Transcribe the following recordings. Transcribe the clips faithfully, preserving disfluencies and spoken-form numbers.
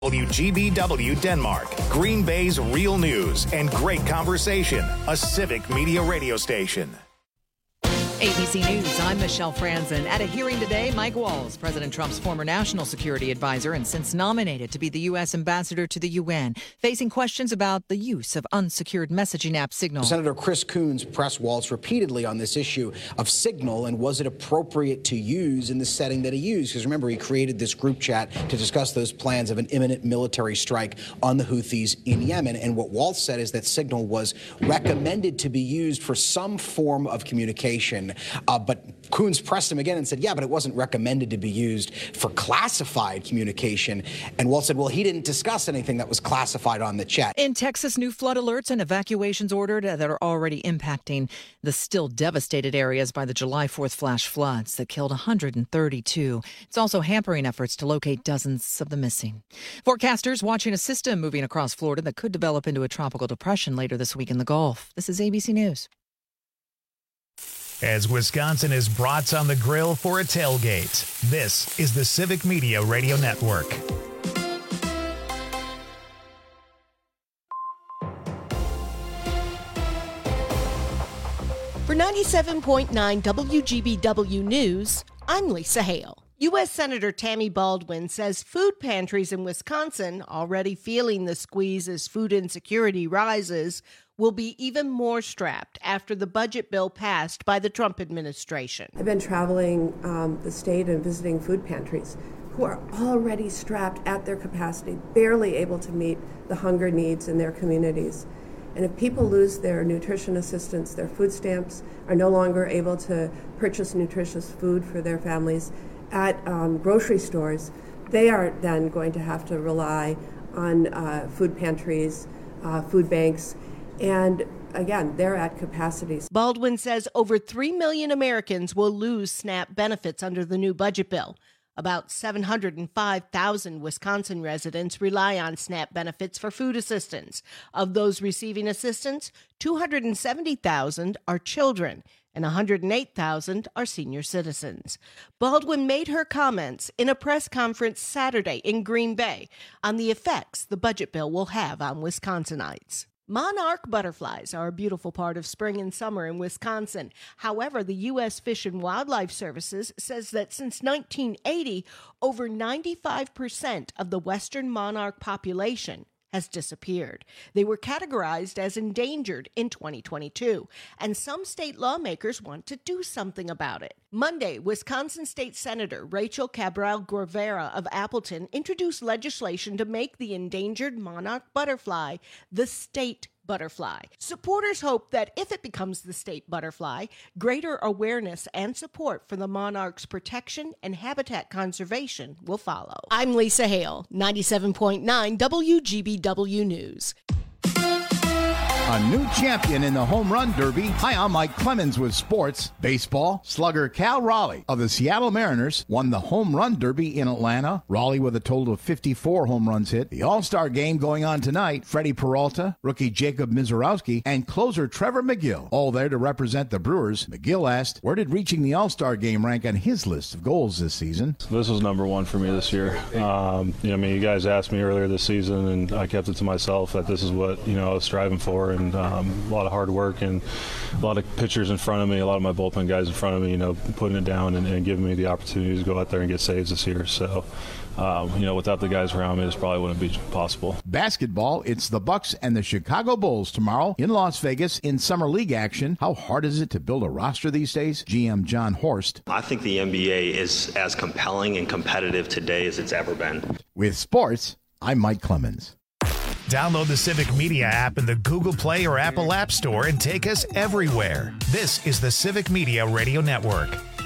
W G B W Denmark, Green Bay's real news and great conversation, a civic media radio station. A B C News, I'm Michelle Franzen. At a hearing today, Mike Waltz, President Trump's former national security advisor and since nominated to be the U S ambassador to the U N, facing questions about the use of unsecured messaging app Signal. Senator Chris Coons pressed Waltz repeatedly on this issue of Signal and was it appropriate to use in the setting that he used? Because remember, he created this group chat to discuss those plans of an imminent military strike on the Houthis in Yemen. And what Waltz said is that Signal was recommended to be used for some form of communication. Uh, but Coons pressed him again and said, yeah, but it wasn't recommended to be used for classified communication. And Waltz said, well, he didn't discuss anything that was classified on the chat. In Texas, new flood alerts and evacuations ordered that are already impacting the still devastated areas by the July fourth flash floods that killed one hundred thirty-two. It's also hampering efforts to locate dozens of the missing. Forecasters watching a system moving across Florida that could develop into a tropical depression later this week in the Gulf. This is A B C News. As Wisconsin is brats on the grill for a tailgate, this is the Civic Media Radio Network. For ninety-seven point nine W G B W News, I'm Lisa Hale. U S Senator Tammy Baldwin says food pantries in Wisconsin, already feeling the squeeze as food insecurity rises, will be even more strapped after the budget bill passed by the Trump administration. I've been traveling um, the state and visiting food pantries who are already strapped at their capacity, barely able to meet the hunger needs in their communities. And if people lose their nutrition assistance, their food stamps, are no longer able to purchase nutritious food for their families at um, grocery stores, they are then going to have to rely on uh, food pantries, uh, food banks, and again, they're at capacities. Baldwin says over three million Americans will lose SNAP benefits under the new budget bill. About seven hundred five thousand Wisconsin residents rely on SNAP benefits for food assistance. Of those receiving assistance, two hundred seventy thousand are children and one hundred eight thousand are senior citizens. Baldwin made her comments in a press conference Saturday in Green Bay on the effects the budget bill will have on Wisconsinites. Monarch butterflies are a beautiful part of spring and summer in Wisconsin. However, the U S Fish and Wildlife Services says that since nineteen eighty, over ninety-five percent of the western monarch population has disappeared. They were categorized as endangered in twenty twenty-two, and some state lawmakers want to do something about it. Monday, Wisconsin State Senator Rachel Cabral Guevara of Appleton introduced legislation to make the endangered monarch butterfly the state butterfly. Supporters hope that if it becomes the state butterfly, greater awareness and support for the monarch's protection and habitat conservation will follow. I'm Lisa Hale, ninety-seven point nine W G B W News. A new champion in the home run derby. Hi, I'm Mike Clemens with sports. Baseball, slugger Cal Raleigh of the Seattle Mariners won the home run derby in Atlanta. Raleigh with a total of fifty-four home runs hit. The All-Star game going on tonight. Freddie Peralta, rookie Jacob Mizorowski, and closer Trevor McGill, all there to represent the Brewers. McGill asked, where did reaching the All-Star game rank on his list of goals this season? This was number one for me this year. Um, you know, I mean, you guys asked me earlier this season, and I kept it to myself that this is what, you know, I was striving for. And um, a lot of hard work and a lot of pitchers in front of me, a lot of my bullpen guys in front of me, you know, putting it down and, and giving me the opportunity to go out there and get saves this year. So, um, you know, without the guys around me, this probably wouldn't be possible. Basketball, it's the Bucks and the Chicago Bulls tomorrow in Las Vegas in Summer League action. How hard is it to build a roster these days? G M John Horst. I think the N B A is as compelling and competitive today as it's ever been. With sports, I'm Mike Clemens. Download the Civic Media app in the Google Play or Apple App Store and take us everywhere. This is the Civic Media Radio Network.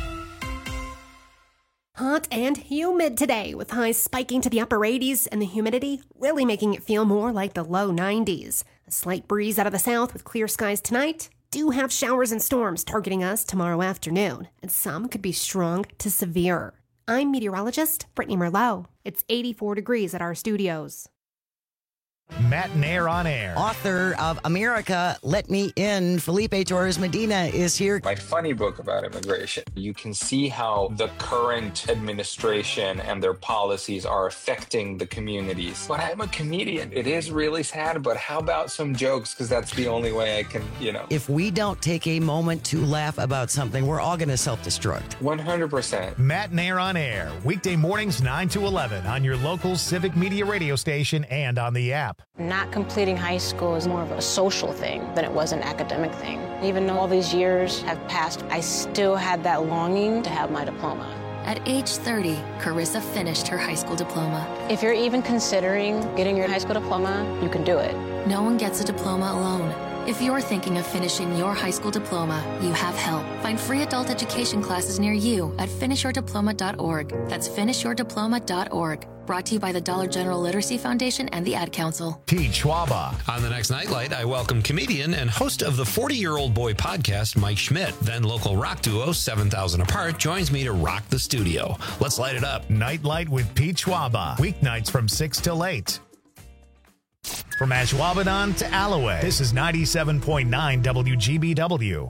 Hot and humid today, with highs spiking to the upper eighties and the humidity really making it feel more like the low nineties. A slight breeze out of the south with clear skies tonight. Do have showers and storms targeting us tomorrow afternoon, and some could be strong to severe. I'm meteorologist Brittany Merlot. It's eighty-four degrees at our studios. Matt Nair on air. Author of America, Let Me In, Felipe Torres Medina is here. My funny book about immigration. You can see how the current administration and their policies are affecting the communities. But I'm a comedian. It is really sad, but how about some jokes? Because that's the only way I can, you know. If we don't take a moment to laugh about something, we're all going to self-destruct. one hundred percent. Matt Nair on air, weekday mornings nine to eleven on your local Civic Media radio station and on the app. Not completing high school is more of a social thing than it was an academic thing. Even though all these years have passed, I still had that longing to have my diploma. At age thirty, Carissa finished her high school diploma. If you're even considering getting your high school diploma, you can do it. No one gets a diploma alone. If you're thinking of finishing your high school diploma, you have help. Find free adult education classes near you at finish your diploma dot org. That's finish your diploma dot org. Brought to you by the Dollar General Literacy Foundation and the Ad Council. Pete Schwaba. On the next Nightlight, I welcome comedian and host of the forty-Year-Old Boy podcast, Mike Schmidt. Then local rock duo seven thousand Apart joins me to rock the studio. Let's light it up. Nightlight with Pete Schwaba. Weeknights from six till eight. From Ashwaubenon to Alloway, this is ninety-seven point nine W G B W.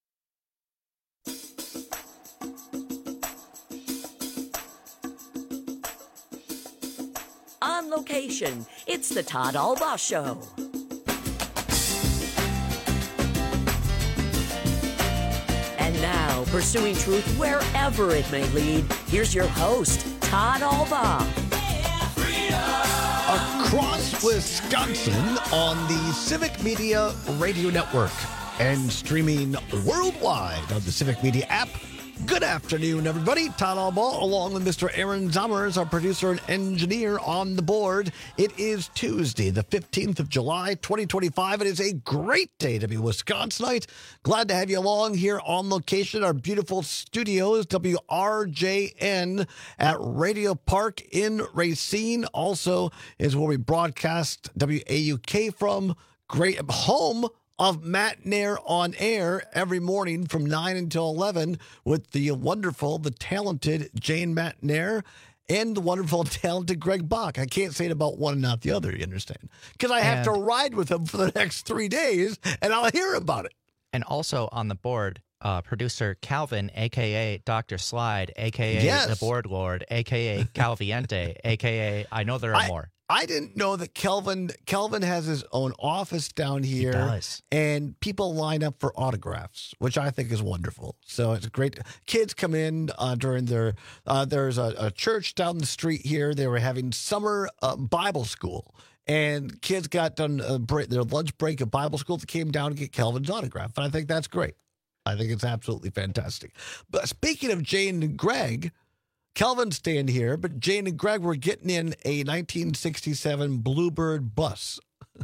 On location, it's the Todd Albaugh Show. And now, pursuing truth wherever it may lead, here's your host, Todd Albaugh. Across Wisconsin on the Civic Media Radio Network and streaming worldwide on the Civic Media app. Good afternoon, everybody. Todd Albaugh, along with Mister Aaron Zommers, our producer and engineer on the board. It is Tuesday, the fifteenth of July, twenty twenty-five. It is a great day to be Wisconsinite. Glad to have you along here on location, our beautiful studios, W R J N at Radio Park in Racine. Also is where we broadcast W A U K from. Great home of Matt Nair on air every morning from nine until eleven with the wonderful, the talented Jane Matt Nair and the wonderful and talented Greg Bach. I can't say it about one and not the other, you understand? Because I have and, to ride with him for the next three days, and I'll hear about it. And also on the board, uh, producer Calvin, a k a. Doctor Slide, a k a. Yes. The Board Lord, a k a. Calviente, a k a. I know there are I, more. I didn't know that Kelvin Kelvin has his own office down here. He does. And people line up for autographs, which I think is wonderful. So it's great. Kids come in uh, during their, uh, there's a, a church down the street here. They were having summer uh, Bible school. And kids got done uh, break, their lunch break at Bible school. They came down to get Kelvin's autograph. And I think that's great. I think it's absolutely fantastic. But speaking of Jane and Greg, Kelvin's staying here, but Jane and Greg were getting in a nineteen sixty-seven Bluebird bus.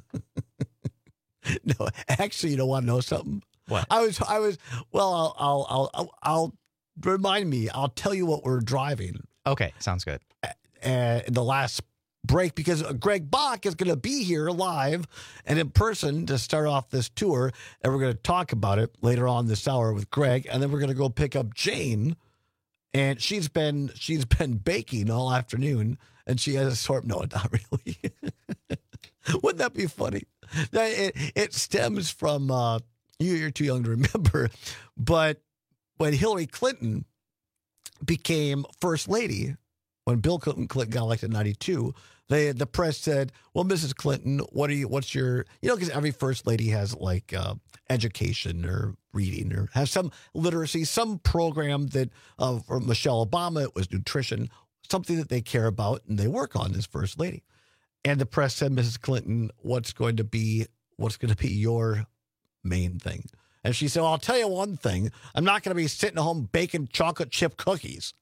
No, actually, you don't want to know something? What? I was, I was. Well, I'll, I'll, I'll, I'll, I'll remind me. I'll tell you what we're driving. Okay, sounds good. Uh, in the last break, because Greg Bach is going to be here live and in person to start off this tour, and we're going to talk about it later on this hour with Greg, and then we're going to go pick up Jane. And she's been she's been baking all afternoon, and she has a sort. No, not really. Wouldn't that be funny? That it, it stems from uh, you. You're too young to remember, but when Hillary Clinton became first lady, when Bill Clinton, Clinton got elected in ninety-two, they the press said, "Well, Missus Clinton, what are you? What's your? You know, because every first lady has like uh, education or reading or has some literacy, some program that uh, for Michelle Obama it was nutrition, something that they care about and they work on as first lady." And the press said, "Missus Clinton, what's going to be what's going to be your main thing?" And she said, "Well, I'll tell you one thing. I'm not going to be sitting at home baking chocolate chip cookies."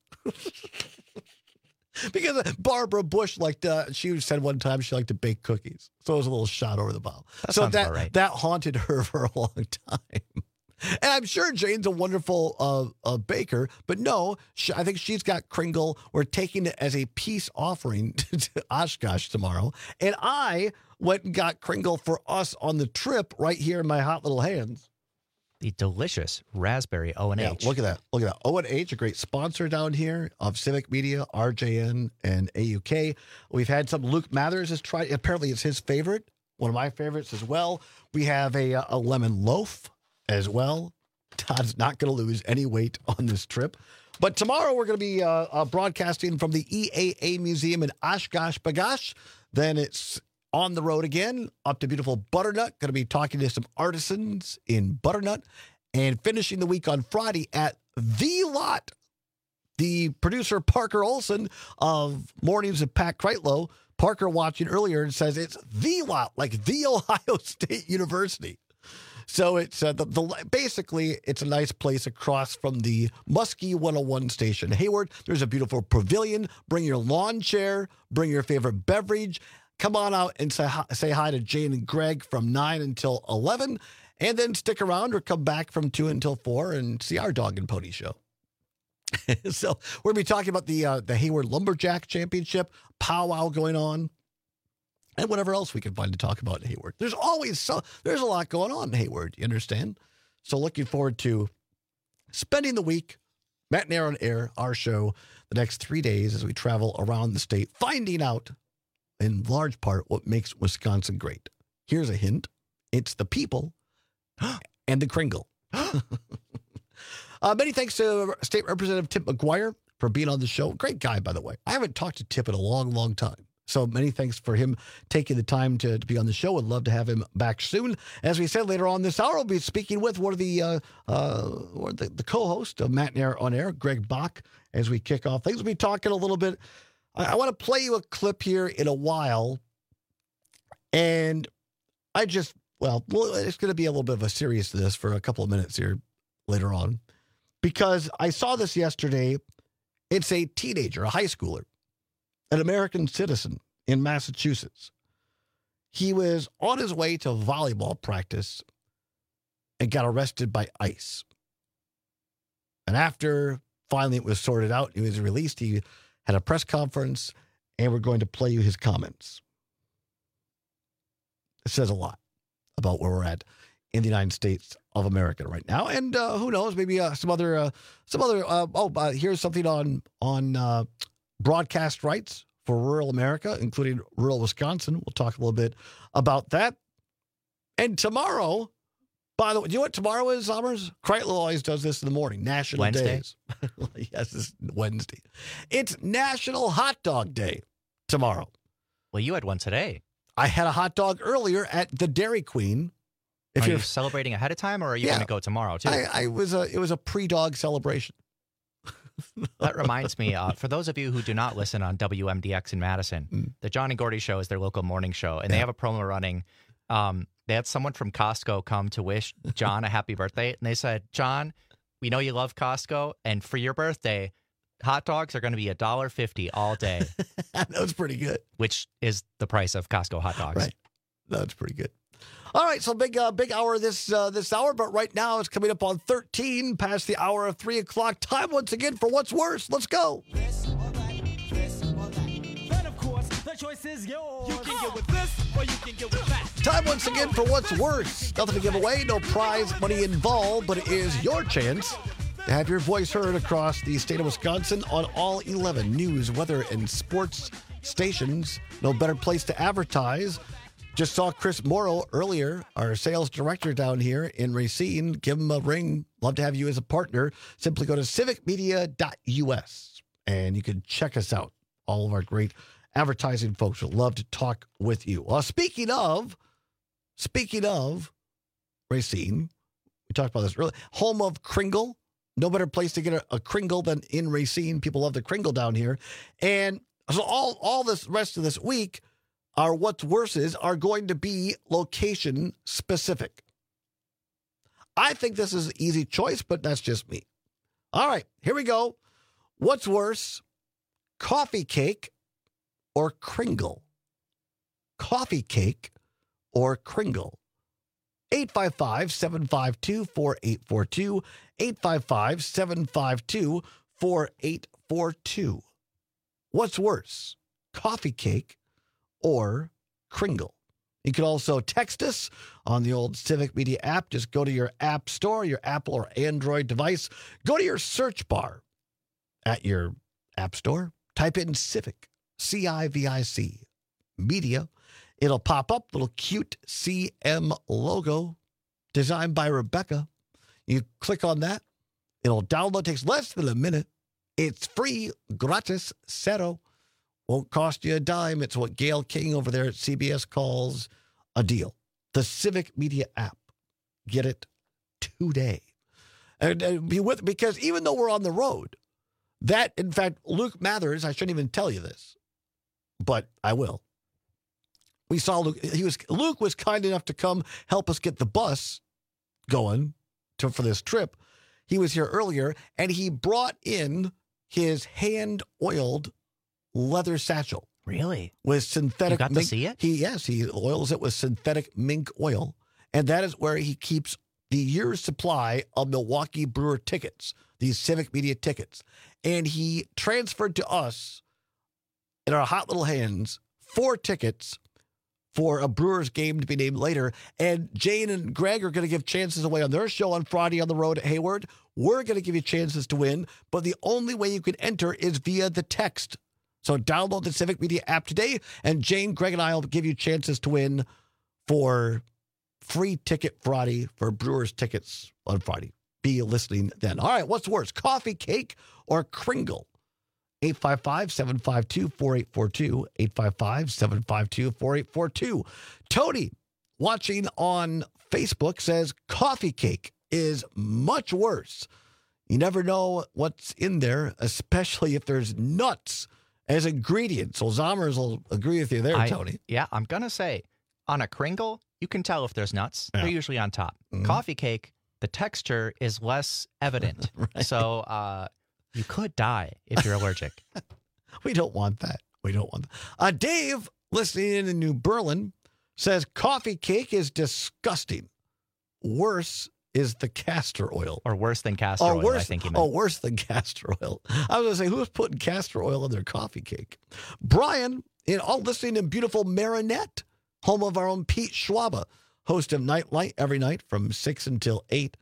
Because Barbara Bush liked, uh, she said one time she liked to bake cookies. So it was a little shot over the bow. That so sounds that, about right. that haunted her for a long time. And I'm sure Jane's a wonderful uh, uh, baker, but no, she, I think she's got Kringle. We're taking it as a peace offering to Oshkosh tomorrow. And I went and got Kringle for us on the trip right here in my hot little hands. the delicious raspberry O and H. Yeah, look at that. Look at that. O and H, a great sponsor down here of Civic Media, R J N, and A U K. We've had some. Luke Mathers has tried. Apparently, it's his favorite. One of my favorites as well. We have a, a lemon loaf as well. Todd's not going to lose any weight on this trip. But tomorrow we're going to be uh, uh, broadcasting from the E A A Museum in Oshkosh B'gosh. Then it's on the road again, up to beautiful Butternut. Going to be talking to some artisans in Butternut. And finishing the week on Friday at The Lot. The producer, Parker Olson of Mornings with Pat Kreitlow. Parker watching earlier and says it's The Lot, like The Ohio State University. So it's uh, the, the basically it's a nice place across from the Muskie one oh one station. Hayward, there's a beautiful pavilion. Bring your lawn chair. Bring your favorite beverage. Come on out and say hi, say hi to Jane and Greg from nine until eleven. And then stick around or come back from two until four and see our dog and pony show. So we're going to be talking about the uh, the Hayward Lumberjack Championship, powwow going on, and whatever else we can find to talk about in Hayward. There's always so there's a lot going on in Hayward, you understand? So looking forward to spending the week, Matinee on Air, our show, the next three days as we travel around the state, finding out, in large part, what makes Wisconsin great. Here's a hint. It's the people and the Kringle. Uh, many thanks to State Representative Tip McGuire for being on the show. Great guy, by the way. I haven't talked to Tip in a long, long time. So many thanks for him taking the time to, to be on the show. Would love to have him back soon. As we said, later on this hour, we'll be speaking with one of the uh, uh, or the, the co-host of Matinee on Air, Greg Bach, as we kick off things. We'll be talking a little bit. I, I want to play you a clip here in a while. And I just, well, it's going to be a little bit of a seriousness for a couple of minutes here later on. Because I saw this yesterday. It's a teenager, a high schooler, an American citizen in Massachusetts. He was on his way to volleyball practice and got arrested by ICE. And after finally it was sorted out, he was released, he had a press conference, and we're going to play you his comments. It says a lot about where we're at in the United States of America right now, and uh, who knows, maybe uh, some other, uh, some other. Uh, oh, uh, here's something on on uh, broadcast rights for rural America, including rural Wisconsin. We'll talk a little bit about that. And tomorrow, by the way, do you know what tomorrow is, Summers? Kreitlow always does this in the morning. National Wednesday? Days. Yes, it's Wednesday. It's National Hot Dog Day tomorrow. Well, you had one today. I had a hot dog earlier at the Dairy Queen. If are you're you celebrating ahead of time, or are you yeah, going to go tomorrow too? I, I was a, it was a pre-dog celebration. That reminds me, uh, for those of you who do not listen on W M D X in Madison, mm. the John and Gordy Show is their local morning show, and yeah. they have a promo running. Um, they had someone from Costco come to wish John a happy birthday, and they said, "John, we know you love Costco, and for your birthday, hot dogs are going to be a dollar fifty all day." That was pretty good. Which is the price of Costco hot dogs. Right. That's pretty good. All right, so big, uh, big hour this uh, this hour, but right now it's coming up on thirteen past the hour of three o'clock. Time once again for What's Worse. Let's go. This or that, this or that. And of course, the choice is yours. You can get with this or you can get with that. Time once again for What's Worse. Nothing to give away, no prize money involved, but it is your chance to have your voice heard across the state of Wisconsin on all eleven news, weather, and sports stations. No better place to advertise. Just saw Chris Morrow earlier, our sales director down here in Racine. Give him a ring. Love to have you as a partner. Simply go to civic media dot U S and you can check us out. All of our great advertising folks would love to talk with you. Well, speaking of, speaking of Racine, we talked about this earlier. Home of Kringle. No better place to get a, a Kringle than in Racine. People love the Kringle down here. And so all, all this rest of this week, our What's Worses are going to be location specific. I think this is an easy choice, but that's just me. All right, here we go. What's worse, coffee cake or Kringle? Coffee cake or Kringle? eight five five, seven five two, four eight four two, eight five five, seven five two, four eight four two. What's worse, coffee cake or Kringle? You can also text us on the old Civic Media app. Just go to your app store, your Apple or Android device. Go to your search bar at your app store. Type in Civic, C I V I C, Media. It'll pop up, little cute C M logo designed by Rebecca. You click on that. It'll download. Takes less than a minute. It's free, gratis, cero. Won't cost you a dime. It's what Gail King over there at C B S calls a deal. The Civic Media app. Get it today. And, and be with, because even though we're on the road, that, in fact, Luke Mathers, I shouldn't even tell you this, but I will. We saw Luke. He was Luke was kind enough to come help us get the bus going to, for this trip. He was here earlier, and he brought in his hand-oiled leather satchel. Really? With synthetic You got mink. to see it? He yes, he oils it with synthetic mink oil, and that is where he keeps the year's supply of Milwaukee Brewer tickets, these Civic Media tickets. And he transferred to us in our hot little hands four tickets for a Brewers game to be named later. And Jane and Greg are going to give chances away on their show on Friday on the road at Hayward. We're going to give you chances to win, but the only way you can enter is via the text. So download the Civic Media app today, and Jane, Greg, and I will give you chances to win for free ticket Friday for Brewers tickets on Friday. Be listening then. All right, what's worse, coffee cake or Kringle? eight five five, seven five two, four eight four two, eight five five, seven five two, four eight four two. Tony, watching on Facebook, says coffee cake is much worse. You never know what's in there, especially if there's nuts as ingredients. So Zommers will agree with you there, I, Tony. Yeah, I'm going to say, on a Kringle, you can tell if there's nuts. Yeah. They're usually on top. Mhm. Coffee cake, the texture is less evident. Right. So uh, you could die if you're allergic. We don't want that. We don't want that. Uh, Dave, listening in in New Berlin, says coffee cake is disgusting. Worse is the castor oil. Or worse than castor Or oil, worse, I think you meant. Oh, worse than castor oil. I was going to say, who's putting castor oil in their coffee cake? Brian, in all listening in beautiful Marinette, home of our own Pete Schwaba, host of Nightlight every night from six until eight.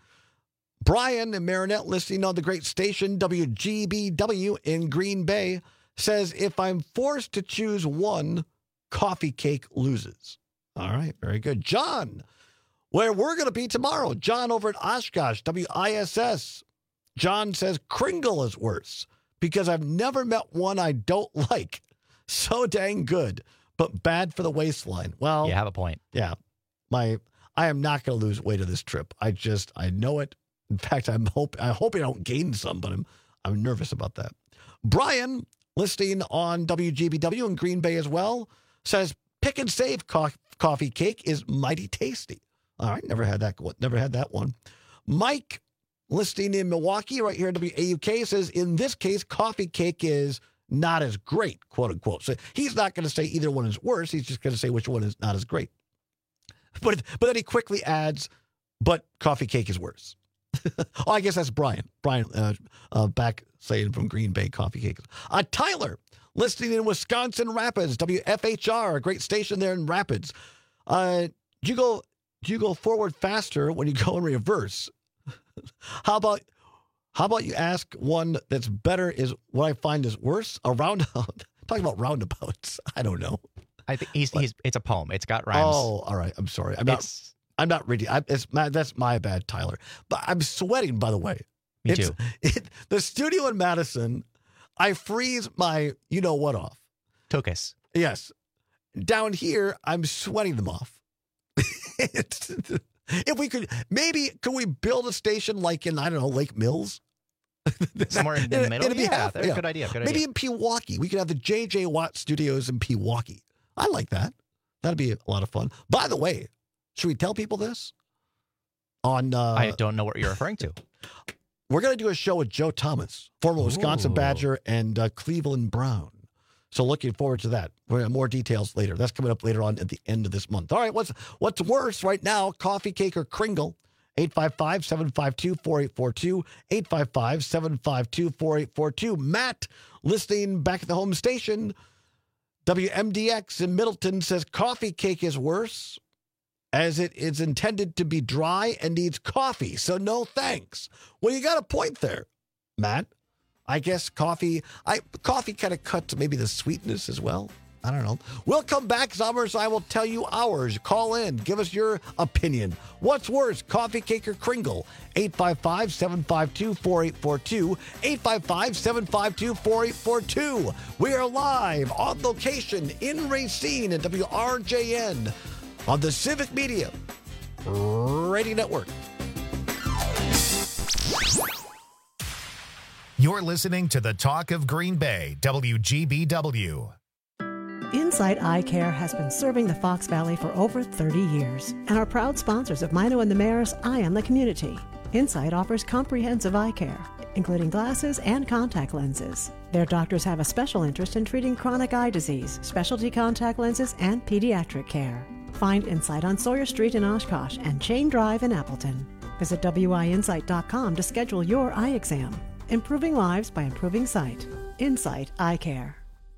Brian in Marinette, listening on the great station W G B W in Green Bay, says, if I'm forced to choose one, coffee cake loses. All right, very good. John, where we're going to be tomorrow. John over at Oshkosh, W I S S. John says Kringle is worse because I've never met one I don't like. So dang good, but bad for the waistline. Well, You have a point. yeah, my I am not going to lose weight on this trip. I just I know it. In fact, I'm hope I hope I don't gain some, but I'm I'm nervous about that. Brian, listening on W G B W in Green Bay as well, says Pick and Save co- coffee cake is mighty tasty. All right, never had that. Never had that one. Mike, listening in Milwaukee, right here at W A U K, says in this case, coffee cake is not as great, quote unquote. So he's not going to say either one is worse. He's just going to say which one is not as great. But but then he quickly adds, but coffee cake is worse. Oh, I guess that's Brian. Brian uh, uh, back saying from Green Bay, coffee cake. Uh, Tyler, listening in Wisconsin Rapids, W F H R, a great station there in Rapids. Uh, do you go do you go forward faster when you go in reverse? How about how about you ask one that's better is what I find is worse? A roundabout. Talking about roundabouts. I don't know. I think he's, he's it's a poem. It's got rhymes. Oh, all right. I'm sorry. I'm not. It's- I'm not reading. I, it's my, that's my bad, Tyler. But I'm sweating, by the way. Me It's- too. It, the studio in Madison, I freeze my you know what off. Tokus. Yes. Down here, I'm sweating them off. It's- if we could, maybe could we build a station like in I don't know Lake Mills? Somewhere in the It'd- middle? it'd be Yeah, half- that's a good idea, good maybe idea. in Pewaukee, we could have the J J Watt Studios in Pewaukee. I like that. That'd be a lot of fun. By the way, should we tell people this? On uh, I don't know what you're referring to. we're going to do a show with Joe Thomas, former Wisconsin Ooh. Badger and uh, Cleveland Brown. So looking forward to that. We're going to have more details later. That's coming up later on at the end of this month. All right, what's what's worse right now, coffee cake or Kringle? eight five five, seven five two, four eight four two, eight five five, seven five two, four eight four two. Matt, listening back at the home station, W M D X in Middleton says coffee cake is worse as it is intended to be dry and needs coffee, so no thanks. Well, you got a point there, Matt. I guess coffee, I coffee kind of cuts maybe the sweetness as well. I don't know. We'll come back, Zommers. I will tell you ours. Call in. Give us your opinion. What's worse, coffee cake or Kringle? eight five five, seven five two, four eight four two. eight five five, seven five two, four eight four two. We are live on location in Racine at W R J N on the Civic Media Radio Network. You're listening to the Talk of Green Bay, W G B W. Insight Eye Care has been serving the Fox Valley for over thirty years and are proud sponsors of Mino and the Mayor's Eye on the Community. Insight offers comprehensive eye care, including glasses and contact lenses. Their doctors have a special interest in treating chronic eye disease, specialty contact lenses, and pediatric care. Find Insight on Sawyer Street in Oshkosh and Chain Drive in Appleton. Visit W I insight dot com to schedule your eye exam. Improving lives by improving sight. Insight Eye Care.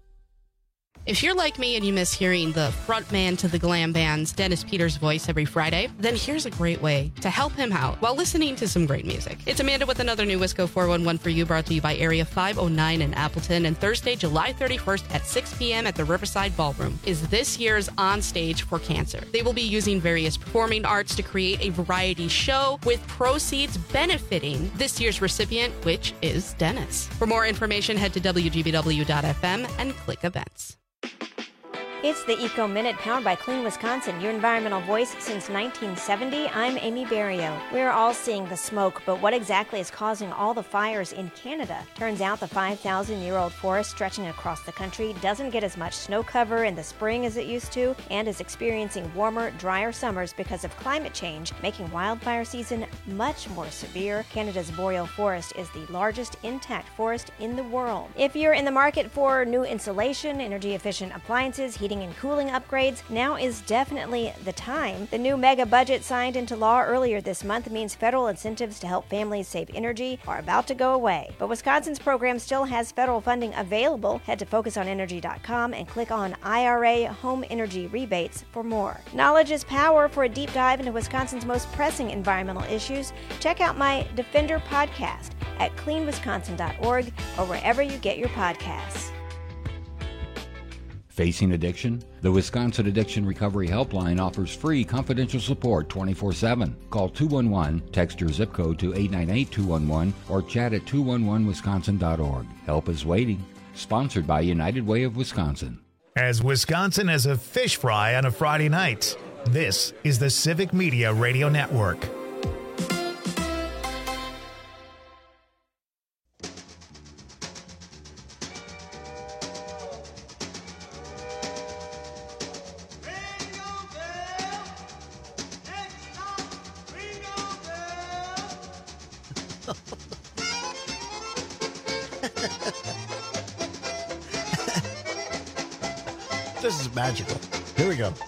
If you're like me and you miss hearing the front man to the glam band's Dennis Peters voice every Friday, then here's a great way to help him out while listening to some great music. It's Amanda with another new Wisco four one one for you, brought to you by Area five oh nine in Appleton, and Thursday, July thirty-first at six p.m. at the Riverside Ballroom is this year's On Stage for Cancer. They will be using various performing arts to create a variety show with proceeds benefiting this year's recipient, which is Dennis. For more information, head to W G B W dot F M and click events. It's the Eco Minute, powered by Clean Wisconsin, your environmental voice since nineteen seventy. I'm Amy Barrio. We're all seeing the smoke, but what exactly is causing all the fires in Canada? Turns out the five thousand year old forest stretching across the country doesn't get as much snow cover in the spring as it used to, and is experiencing warmer, drier summers because of climate change, making wildfire season much more severe. Canada's boreal forest is the largest intact forest in the world. If you're in the market for new insulation, energy-efficient appliances, heating and cooling upgrades, now is definitely the time. The new mega budget signed into law earlier this month means federal incentives to help families save energy are about to go away. But Wisconsin's program still has federal funding available. Head to focus on energy dot com and click on I R A Home Energy Rebates for more. Knowledge is power. For a deep dive into Wisconsin's most pressing environmental issues, check out my Defender podcast at clean wisconsin dot org or wherever you get your podcasts. Facing addiction? The Wisconsin Addiction Recovery Helpline offers free confidential support twenty-four seven. Call two one one, text your zip code to eight nine eight two one one, or chat at two one one wisconsin dot org. Help is waiting. Sponsored by United Way of Wisconsin. As Wisconsin as a fish fry on a Friday night, this is the Civic Media Radio Network. This is magical. Here we go.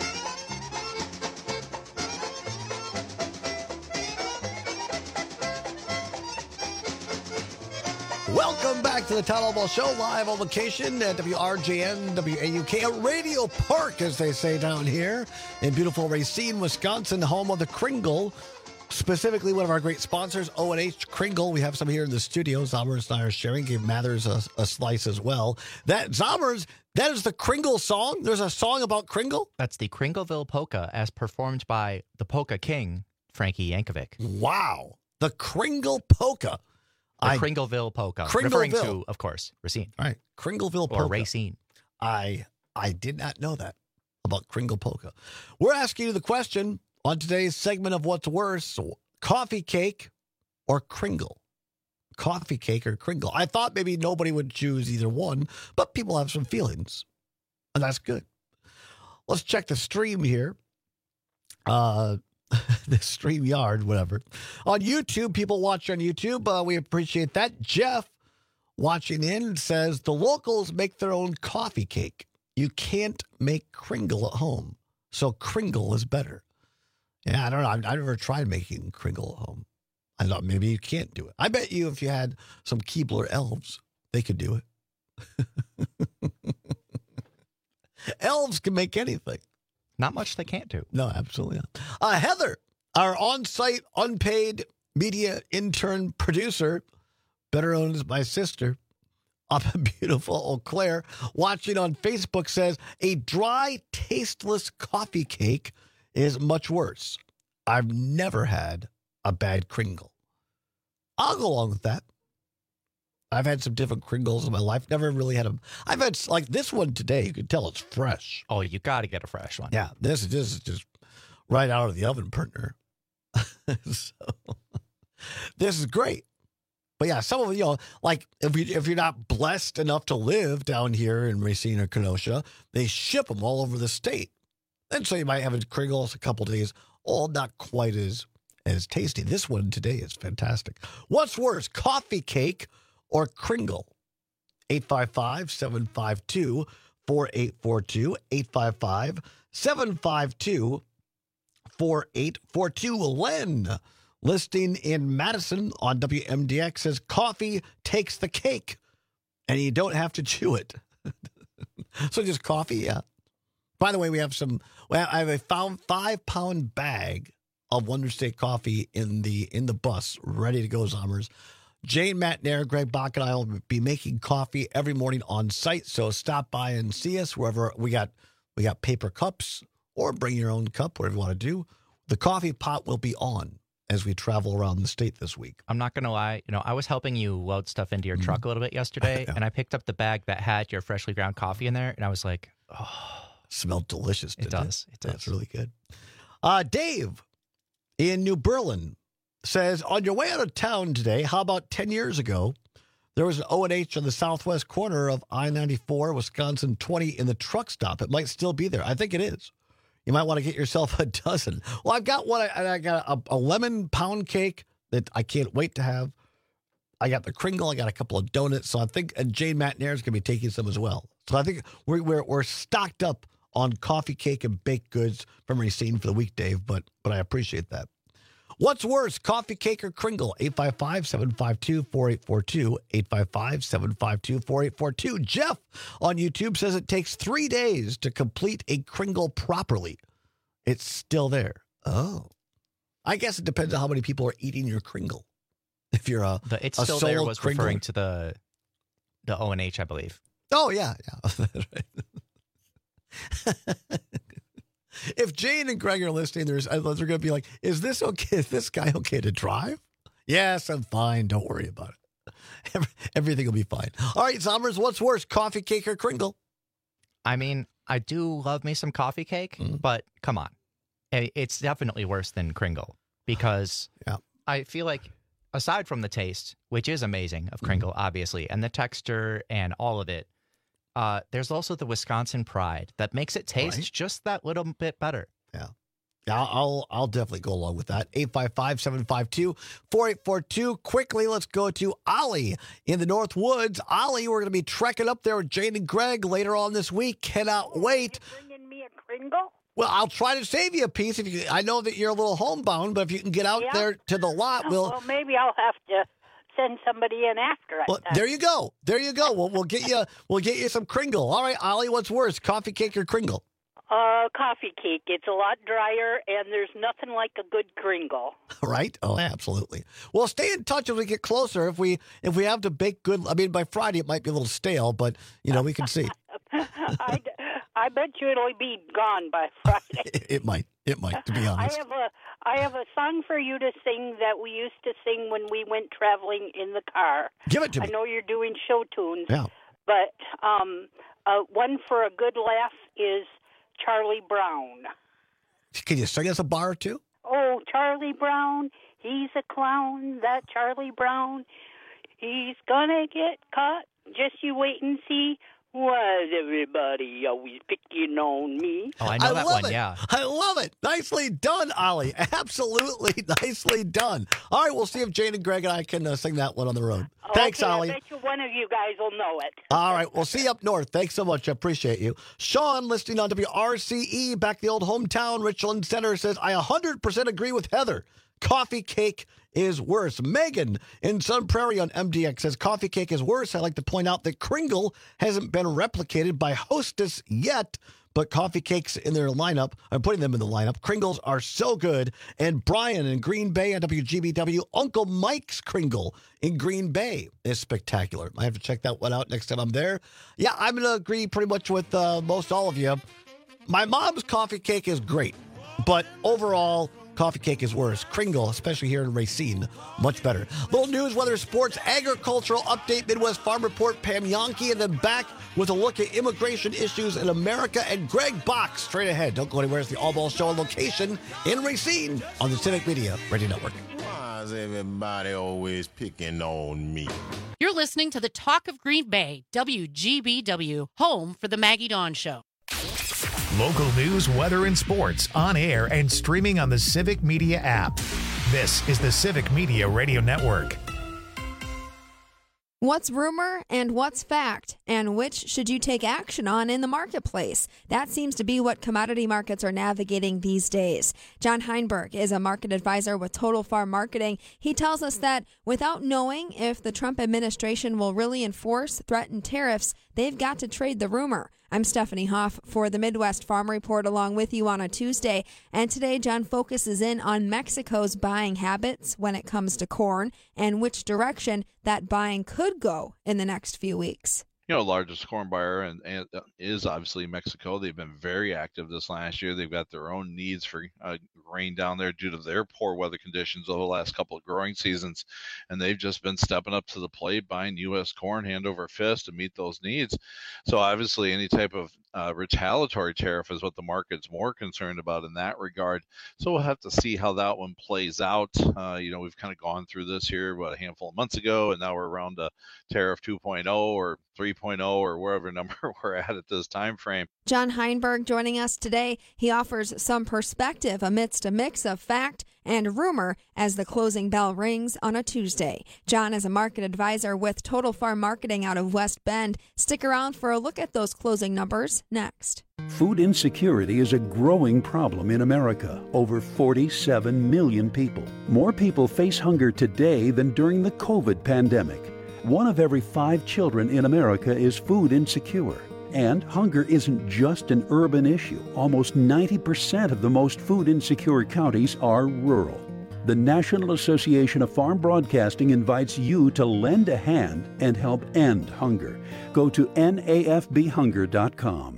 Welcome back to the Town Hall Ball Show, live on location at W R J N, W A U K, a radio park, as they say down here in beautiful Racine, Wisconsin, home of the Kringle. Specifically, one of our great sponsors, O and H Kringle. We have some here in the studio. Zommers and I are sharing. Gave Mathers a, a slice as well. That Zommers, that is the Kringle song. There's a song about Kringle. That's the Kringleville Polka, as performed by the Polka King, Frankie Yankovic. Wow, the Kringle Polka. The I, Kringleville Polka, Kringleville. referring to, of course, Racine. All right, Kringleville Polka. Or Racine. I I did not know that about Kringle Polka. We're asking you the question on today's segment of What's Worse, coffee cake or Kringle? Coffee cake or Kringle? I thought maybe nobody would choose either one, but people have some feelings, and that's good. Let's check the stream here. Uh, the stream yard, whatever. On YouTube, people watch on YouTube. Uh, we appreciate that. Jeff, watching in, says the locals make their own coffee cake. You can't make Kringle at home, so Kringle is better. Yeah, I don't know. I've, I've never tried making Kringle at home. I thought maybe you can't do it. I bet you if you had some Keebler elves, they could do it. Elves can make anything. Not much they can't do. No, absolutely not. Uh, Heather, our on-site, unpaid media intern producer, better known as my sister, up in beautiful Eau Claire, watching on Facebook, says, a dry, tasteless coffee cake is much worse. I've never had a bad Kringle. I'll go along with that. I've had some different Kringles in my life. Never really had them. I've had, like, this one today. You can tell it's fresh. Oh, you got to get a fresh one. Yeah, this, this is just right out of the oven, partner. So, this is great. But yeah, some of you know, like if you if you're not blessed enough to live down here in Racine or Kenosha, they ship them all over the state, and so you might have a Kringles a couple days, all not quite as as tasty. This one today is fantastic. What's worse, coffee cake or Kringle? eight five five, seven five two, four eight four two, eight five five, seven five two, four eight four two. Len, listing in Madison on W M D X, says coffee takes the cake and you don't have to chew it. So just coffee, yeah. By the way, we have some, well, I have a found five pound bag of Wonder State coffee in the in the bus, ready to go, Zombers. Jane Matnair, Greg Bach, and I will be making coffee every morning on site. So stop by and see us wherever we got. We got paper cups, or bring your own cup, whatever you want to do. The coffee pot will be on as we travel around the state this week. I'm not going to lie. You know, I was helping you load stuff into your mm-hmm. truck a little bit yesterday, yeah. and I picked up the bag that had your freshly ground coffee in there, and I was like, oh. Smelled delicious. It does. It, it does. That's really good. Uh, Dave in New Berlin says, on your way out of town today, how about ten years ago, there was an O and H on the southwest corner of I ninety-four, Wisconsin twenty in the truck stop. It might still be there. I think it is. You might want to get yourself a dozen. Well, I've got one. I, I got a, a lemon pound cake that I can't wait to have. I got the Kringle. I got a couple of donuts. So I think and Jane Matnair is going to be taking some as well. So I think we're, we're, we're stocked up on coffee, cake, and baked goods from Racine for the week, Dave, but but I appreciate that. What's worse, coffee, cake, or Kringle? eight five five, seven five two, four eight four two, eight five five, seven five two, four eight four two. Jeff on YouTube says it takes three days to complete a Kringle properly. It's still there. Oh. I guess it depends on how many people are eating your Kringle. If you're a the It's a still there was Kringler. referring to the the O and H, I believe. Oh, yeah. yeah. If Jane and Greg are listening, there's they're going to be like, is this okay? Is this guy okay to drive? Yes, I'm fine. Don't worry about it. Everything will be fine. All right, Zombers, what's worse, coffee cake or Kringle? I mean, I do love me some coffee cake, mm-hmm. but come on. It's definitely worse than Kringle because yeah. I feel like aside from the taste, which is amazing of Kringle, mm-hmm. obviously, and the texture and all of it, Uh, there's also the Wisconsin pride that makes it taste right. just that little bit better. Yeah. Yeah, I'll I'll definitely go along with that. eight five five, seven five two, four eight four two. Quickly, let's go to Ollie in the North Woods. Ollie, we're going to be trekking up there with Jane and Greg later on this week. Cannot wait. Are you bringing me a Kringle? Well, I'll try to save you a piece. If you, I know that you're a little homebound, but if you can get out yeah. there to the lot, we'll... Well, maybe I'll have to send somebody in after it. Well, there you go. There you go. We'll, we'll get you. We'll get you some Kringle. All right, Ollie. What's worse, coffee cake or Kringle? Uh, coffee cake. It's a lot drier, and there's nothing like a good Kringle. Right? Oh, absolutely. Well, stay in touch as we get closer. If we if we have to bake good, I mean, by Friday it might be a little stale, but you know we can see. I, I bet you it'll be gone by Friday. It, it might. It might. To be honest. I have a I have a song for you to sing that we used to sing when we went traveling in the car. Give it to me. I know you're doing show tunes. Yeah. But um, uh, one for a good laugh is Charlie Brown. Can you sing us a bar or two? Oh, Charlie Brown, he's a clown, that Charlie Brown. He's gonna get caught. Just you wait and see. Why is everybody always picking on me? Oh, I know I that love one, it. yeah. I love it. Nicely done, Ollie. Absolutely nicely done. All right, we'll see if Jane and Greg and I can uh, sing that one on the road. Thanks, okay, Ollie. I bet you one of you guys will know it. All right, we'll see you up north. Thanks so much. I appreciate you. Sean, listening on W R C E, back in the old hometown, Richland Center, says, I one hundred percent agree with Heather. Coffee cake is worse. Megan in Sun Prairie on M D X says, coffee cake is worse. I'd like to point out that Kringle hasn't been replicated by Hostess yet, but coffee cakes in their lineup, I'm putting them in the lineup. Kringles are so good. And Brian in Green Bay on W G B W, Uncle Mike's Kringle in Green Bay is spectacular. I have to check that one out next time I'm there. Yeah, I'm going to agree pretty much with uh, most all of you. My mom's coffee cake is great, but overall, coffee cake is worse. Kringle, especially here in Racine, much better. Little news, weather, sports, agricultural update, Midwest Farm Report, Pam Yonke, and then back with a look at immigration issues in America and Greg Bach straight ahead. Don't go anywhere. It's the All Ball Show location in Racine on the Civic Media Radio Network. Why is everybody always picking on me? You're listening to the Talk of Green Bay, W G B W, home for the Maggie Dawn Show. Local news, weather, and sports on air and streaming on the Civic Media app. This is the Civic Media Radio Network. What's rumor and what's fact, and which should you take action on in the marketplace? That seems to be what commodity markets are navigating these days. John Heinberg is a market advisor with Total Farm Marketing. He tells us that without knowing if the Trump administration will really enforce threatened tariffs, they've got to trade the rumor. I'm Stephanie Hoff for the Midwest Farm Report along with you on a Tuesday. And today, John focuses in on Mexico's buying habits when it comes to corn and which direction that buying could go in the next few weeks. You know, largest corn buyer and, and is obviously Mexico. They've been very active this last year. They've got their own needs for uh, grain down there due to their poor weather conditions over the last couple of growing seasons, and they've just been stepping up to the plate, buying U S corn hand over fist to meet those needs. So obviously, any type of uh, retaliatory tariff is what the market's more concerned about in that regard. So we'll have to see how that one plays out. Uh, you know, we've kind of gone through this here what, a handful of months ago, and now we're around a tariff two point oh or three point oh or wherever number we're at at this time frame. John Heinberg joining us today. He offers some perspective amidst a mix of fact and rumor as the closing bell rings on a Tuesday. John is a market advisor with Total Farm Marketing out of West Bend. Stick around for a look at those closing numbers next. Food insecurity is a growing problem in America. Over forty-seven million people. More people face hunger today than during the COVID pandemic. One of every five children in America is food insecure. And hunger isn't just an urban issue. Almost ninety percent of the most food insecure counties are rural. The National Association of Farm Broadcasting invites you to lend a hand and help end hunger. Go to N A F B hunger dot com.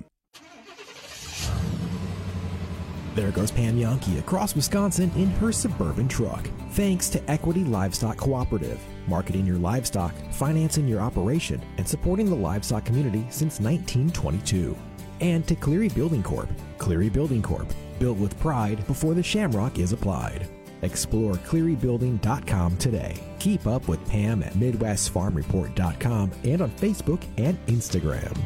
There goes Pam Yonke across Wisconsin in her Suburban truck. Thanks to Equity Livestock Cooperative, marketing your livestock, financing your operation, and supporting the livestock community since nineteen twenty-two. And to Cleary Building Corp. Cleary Building Corp. Built with pride before the shamrock is applied. Explore cleary building dot com today. Keep up with Pam at midwest farm report dot com and on Facebook and Instagram.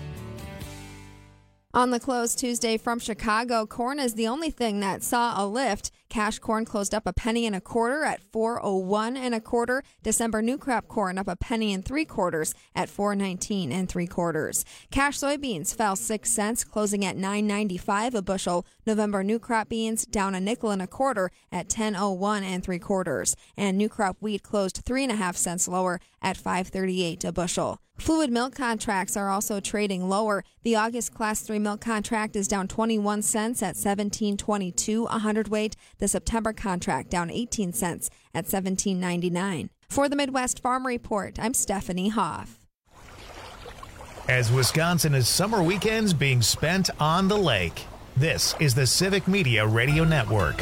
On the close Tuesday from Chicago, corn is the only thing that saw a lift. Cash corn closed up a penny and a quarter at four oh one and a quarter. December new crop corn up a penny and three quarters at four nineteen and three quarters. Cash soybeans fell six cents, closing at nine ninety-five a bushel. November new crop beans down a nickel and a quarter at ten oh one and three quarters. And new crop wheat closed three and a half cents lower at five thirty-eight a bushel. Fluid milk contracts are also trading lower. The August Class three milk contract is down twenty-one cents at seventeen twenty-two a hundredweight. The September contract down eighteen cents at seventeen ninety-nine. For the Midwest Farm Report, I'm Stephanie Hoff. As Wisconsin is summer weekends being spent on the lake, this is the Civic Media Radio Network.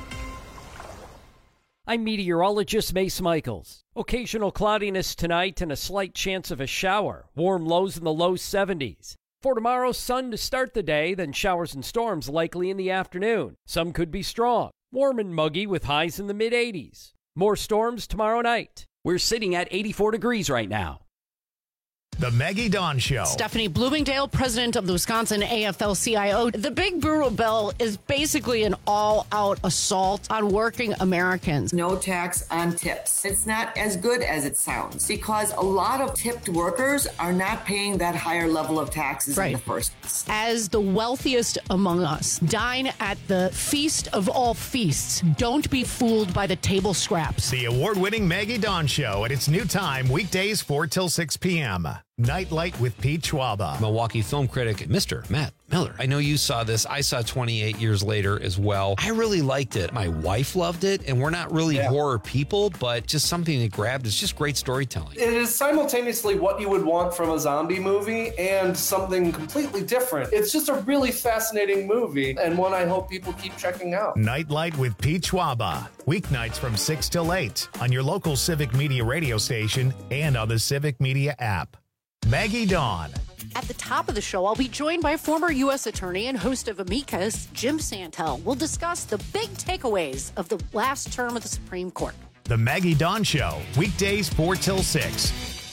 I'm meteorologist Mace Michaels. Occasional cloudiness tonight and a slight chance of a shower. Warm lows in the low seventies. For tomorrow, sun to start the day, then showers and storms likely in the afternoon. Some could be strong. Warm and muggy with highs in the mid-eighties. More storms tomorrow night. We're sitting at eighty-four degrees right now. The Maggie Dawn Show. Stephanie Bloomingdale, president of the Wisconsin A F L C I O. The Big Brutal Bill is basically an all-out assault on working Americans. No tax on tips. It's not as good as it sounds because a lot of tipped workers are not paying that higher level of taxes Right. in the first place. As the wealthiest among us, dine at the feast of all feasts. Don't be fooled by the table scraps. The award-winning Maggie Dawn Show at its new time, weekdays four till six p.m. Nightlight with Pete Schwaba. Milwaukee film critic, Mister Matt Miller. I know you saw this. I saw twenty-eight years later as well. I really liked it. My wife loved it, and we're not really Yeah. horror people, but just something that grabbed. It's just great storytelling. It is simultaneously what you would want from a zombie movie and something completely different. It's just a really fascinating movie and one I hope people keep checking out. Nightlight with Pete Schwaba. Weeknights from six till eight on your local Civic Media radio station and on the Civic Media app. Maggie Dawn. At the top of the show, I'll be joined by former U S attorney and host of Amicus, Jim Santel. We'll discuss the big takeaways of the last term of the Supreme Court. The Maggie Dawn Show. Weekdays four till six.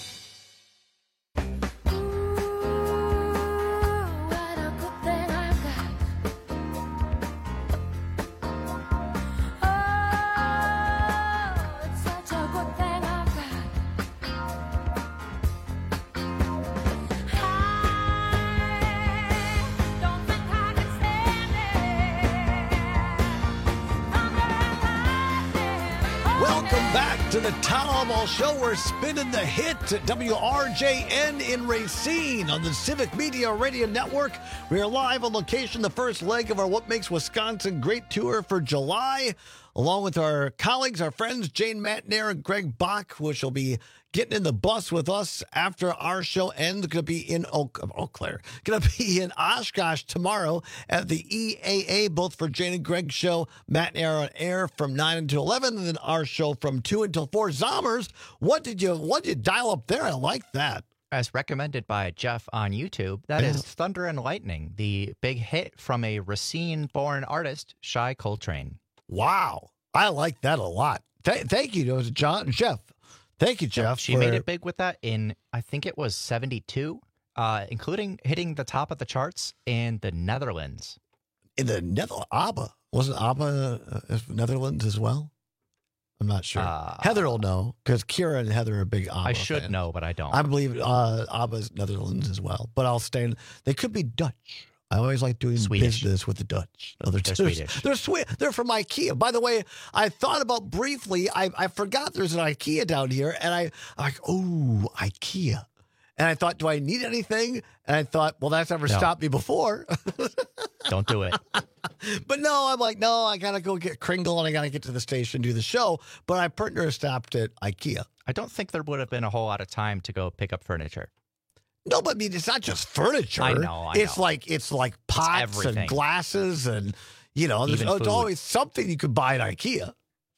Welcome back to the Tom Ball Show. We're spinning the hit at W R J N in Racine on the Civic Media Radio Network. We are live on location, the first leg of our What Makes Wisconsin Great tour for July, along with our colleagues, our friends, Jane Matnair and Greg Bach, which will be getting in the bus with us after our show ends. Going to be in Eau, Eau Claire. Going to be in Oshkosh tomorrow at the E A A, both for Jane and Greg's show. Matnair on air from nine until eleven, and then our show from two until four. Zommers, what did you what did you dial up there? I like that. As recommended by Jeff on YouTube, that Yeah. is Thunder and Lightning, the big hit from a Racine-born artist, Shai Coltrane. Wow. I like that a lot. Th- thank you, to John, Jeff. Thank you, Jeff. She for- made it big with that in, I think it was seventy-two, uh, including hitting the top of the charts in the Netherlands. In the Netherlands, ABBA. Wasn't ABBA uh, Netherlands as well? I'm not sure. Uh, Heather will know because Kira and Heather are big ABBA I should fans. know, but I don't. I believe uh, ABBA's Netherlands as well, but I'll stand. They could be Dutch. I always like doing Swedish. business with the Dutch. No, they're, They're they're Swedish. They're Swe- They're from IKEA. By the way, I thought about briefly. I, I forgot there's an IKEA down here, and I I'm like, oh, IKEA. And I thought, do I need anything? And I thought, well, that's never No. stopped me before. Don't do it. But no, I'm like, no, I gotta go get Kringle, and I gotta get to the station, do the show. But I partner stopped at IKEA. I don't think there would have been a whole lot of time to go pick up furniture. No, but I mean, it's not just furniture. I know, I it's know. like it's like pots and everything. glasses, and you know, there's, Even it's food. always something you could buy at IKEA.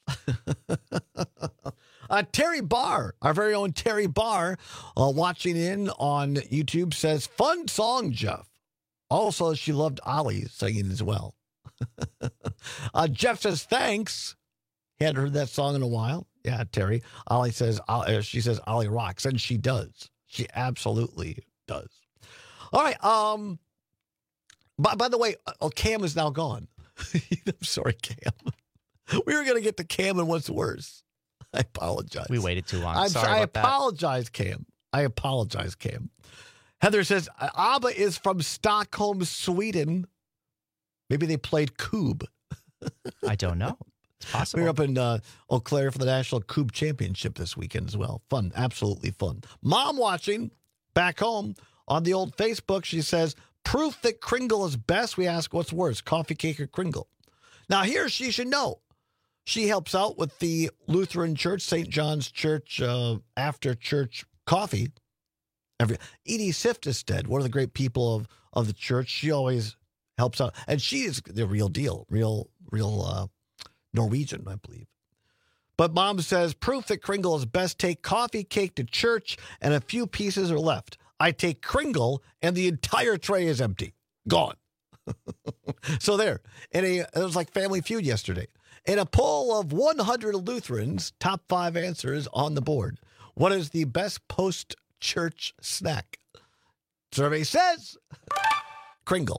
uh, Terry Barr, our very own Terry Barr, uh, watching in on YouTube, says, "Fun song, Jeff." Also, she loved Ollie singing as well. uh, Jeff says, "Thanks." He hadn't heard that song in a while. Yeah, Terry. Ollie says, uh, she says, "Ollie rocks," and she does. She absolutely does. All right. Um. By, by the way, uh, Cam is now gone. I'm sorry, Cam. We were going to get to Cam and what's worse. I apologize. We waited too long. I'm Sorry I about that. apologize, Cam. I apologize, Cam. Heather says, ABBA is from Stockholm, Sweden. Maybe they played Cube. I don't know. It's possible. We were up in uh, Eau Claire for the National Cube Championship this weekend as well. Fun, absolutely fun. Mom watching back home on the old Facebook. She says, proof that Kringle is best. We ask, what's worse, coffee cake or Kringle? Now, here she should know. She helps out with the Lutheran Church, Saint John's Church, uh, after church coffee. Every Edie Siftisted, one of the great people of, of the church, she always helps out. And she is the real deal, real, real uh, Norwegian, I believe. But Mom says, proof that Kringle is best, take coffee cake to church and a few pieces are left. I take Kringle and the entire tray is empty. Gone. So there. In a, it was like Family Feud yesterday. In a poll of one hundred Lutherans, top five answers on the board. What is the best post church snack? Survey says Kringle.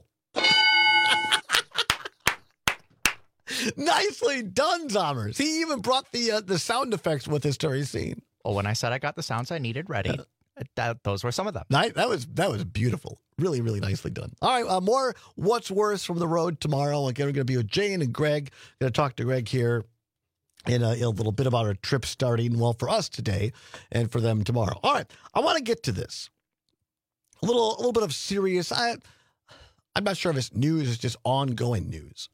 Nicely done, Zommers. He even brought the uh, the sound effects with us during scene. Well, when I said I got the sounds I needed ready, uh, that, those were some of them. Nice. That was that was beautiful. Really, really nicely done. All right, uh, more What's Worse from the road tomorrow. Again, we're going to be with Jane and Greg. Going to talk to Greg here in a, in a little bit about our trip starting, well, for us today and for them tomorrow. All right, I want to get to this. A little, a little bit of serious. I, I'm not sure if it's news. It's just ongoing news.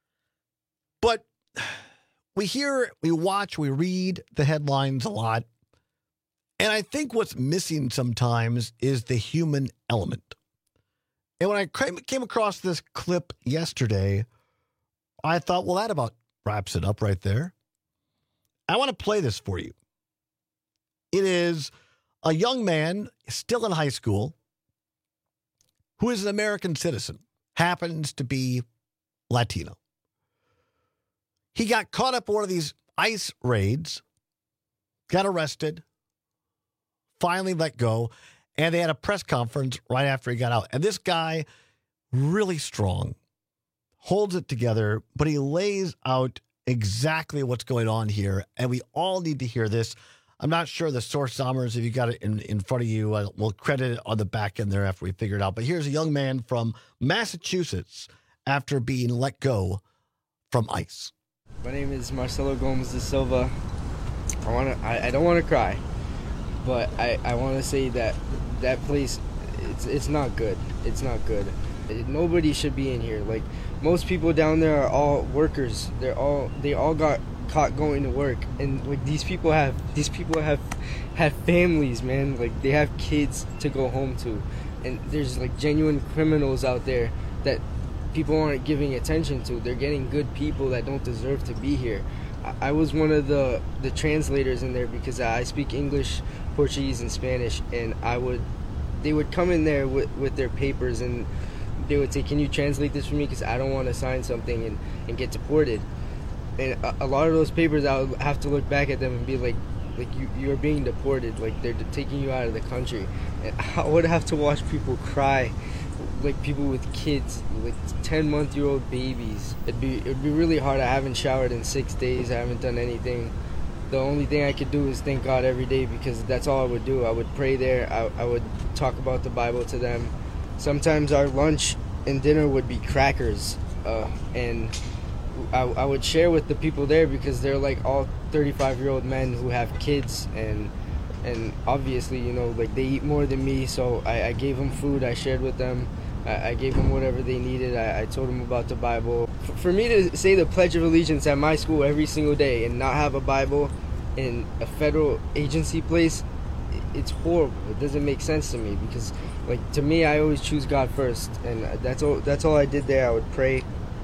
But we hear, we watch, we read the headlines a lot. And I think what's missing sometimes is the human element. And when I came across this clip yesterday, I thought, well, that about wraps it up right there. I want to play this for you. It is a young man still in high school who is an American citizen, happens to be Latino. He got caught up in one of these ICE raids, got arrested, finally let go, and they had a press conference right after he got out. And this guy, really strong, holds it together, but he lays out exactly what's going on here, and we all need to hear this. I'm not sure the source, Zommers, if you got it in, in front of you, uh, we'll credit it on the back end there after we figure it out. But here's a young man from Massachusetts after being let go from ICE. My name is Marcelo Gomes de Silva. I want to. I, I don't want to cry, but I, I want to say that that place, it's it's not good. It's not good. It, nobody should be in here. Like, most people down there are all workers. They're all they all got caught going to work, and like these people have these people have have families, man. Like, they have kids to go home to, and there's like genuine criminals out there that people aren't giving attention to. They're getting good people that don't deserve to be here. I, I was one of the the translators in there because I speak English, Portuguese, and Spanish, and I would they would come in there with, with their papers, and they would say, can you translate this for me, because I don't want to sign something and, and get deported. And a, a lot of those papers, I would have to look back at them and be like, like you, you're being deported, like they're taking you out of the country. And I would have to watch people cry, like people with kids, like ten-month-year-old babies. It'd be it'd be really hard. I haven't showered in six days. I haven't done anything. The only thing I could do is thank God every day, because that's all I would do. I would pray there. I, I would talk about the Bible to them. Sometimes our lunch and dinner would be crackers, uh, and I, I would share with the people there, because they're like all thirty-five-year-old men who have kids, and and obviously, you know, like they eat more than me, so I, I gave them food. I shared with them. I, I gave them whatever they needed. I, I told them about the Bible. For, for me to say the Pledge of Allegiance at my school every single day and not have a Bible in a federal agency place, it's horrible. It doesn't make sense to me, because, like, to me, I always choose God first, and that's all. That's all I did there. I would pray.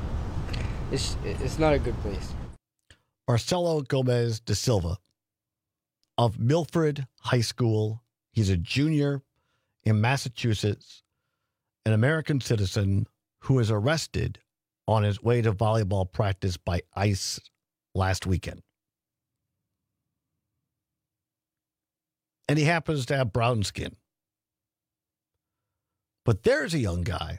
It's it's not a good place. Marcelo Gomes de Silva of Milford High School. He's a junior in Massachusetts, an American citizen who was arrested on his way to volleyball practice by ICE last weekend. And he happens to have brown skin. But there's a young guy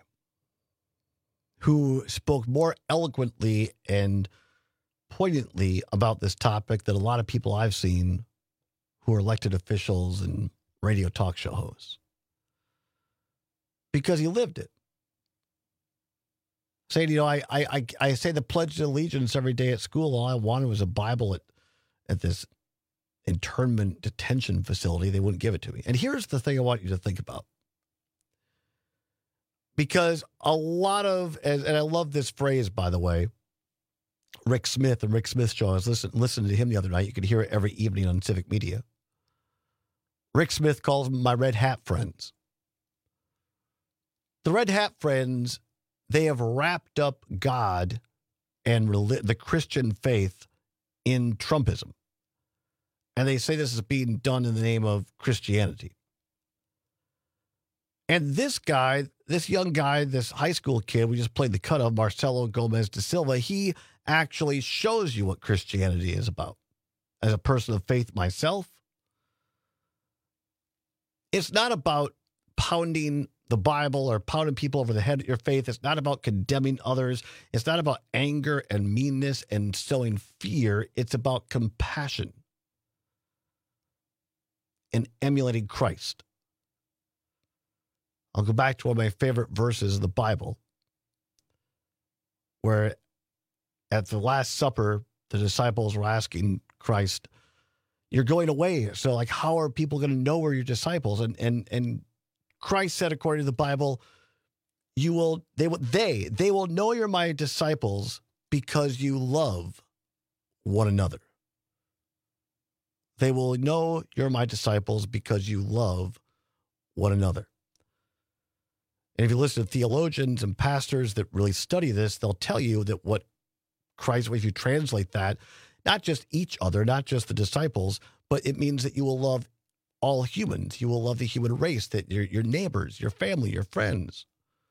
who spoke more eloquently and poignantly about this topic than a lot of people I've seen who are elected officials and radio talk show hosts. Because he lived it. Saying, you know, I, I, I say the Pledge of Allegiance every day at school. All I wanted was a Bible at, at this internment detention facility. They wouldn't give it to me. And here's the thing I want you to think about. Because a lot of, and I love this phrase, by the way, Rick Smith and Rick Smith Show, I was listening, listening to him the other night. You could hear it every evening on Civic Media. Rick Smith calls them my red hat friends. The red hat friends, they have wrapped up God and the Christian faith in Trumpism. And they say this is being done in the name of Christianity. And this guy, this young guy, this high school kid, we just played the cut of, Marcelo Gomes de Silva, he actually shows you what Christianity is about. As a person of faith myself, It's not about pounding the Bible or pounding people over the head at your faith. It's not about condemning others. It's not about anger and meanness and sowing fear. It's about compassion and emulating Christ. I'll go back to one of my favorite verses of the Bible, where at the Last Supper, the disciples were asking Christ, you're going away. So like, how are people going to know we're your disciples? And, and, and Christ said, according to the Bible, you will, they will, they, they will know you're my disciples because you love one another. They will know you're my disciples because you love one another. And if you listen to theologians and pastors that really study this, they'll tell you that what Christ, if you translate that, not just each other, not just the disciples, but it means that you will love all humans. You will love the human race, that your, your neighbors, your family, your friends.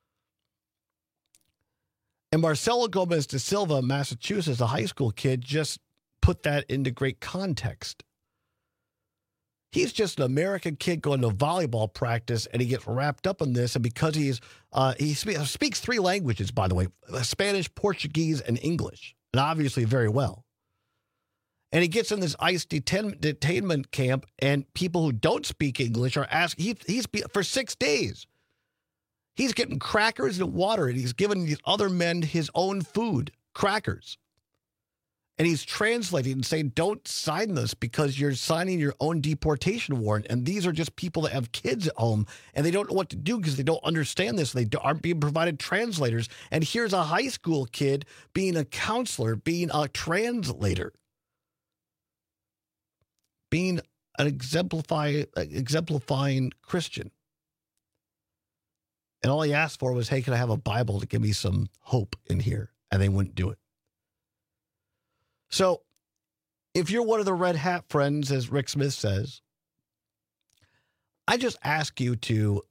And Marcelo Gomez de Silva, Massachusetts, a high school kid, just put that into great context. He's just an American kid going to volleyball practice, and he gets wrapped up in this. And because he's uh, he spe- speaks three languages, by the way, Spanish, Portuguese, and English, and obviously very well. And he gets in this ICE detain- detainment camp, and people who don't speak English are asking, he, he's for six days. He's getting crackers and water, and he's giving these other men his own food, crackers. And he's translating and saying, don't sign this because you're signing your own deportation warrant. And these are just people that have kids at home, and they don't know what to do because they don't understand this. They aren't being provided translators. And here's a high school kid being a counselor, being a translator, being an exemplify, exemplifying Christian. And all he asked for was, hey, can I have a Bible to give me some hope in here? And they wouldn't do it. So if you're one of the red hat friends, as Rick Smith says, I just ask you to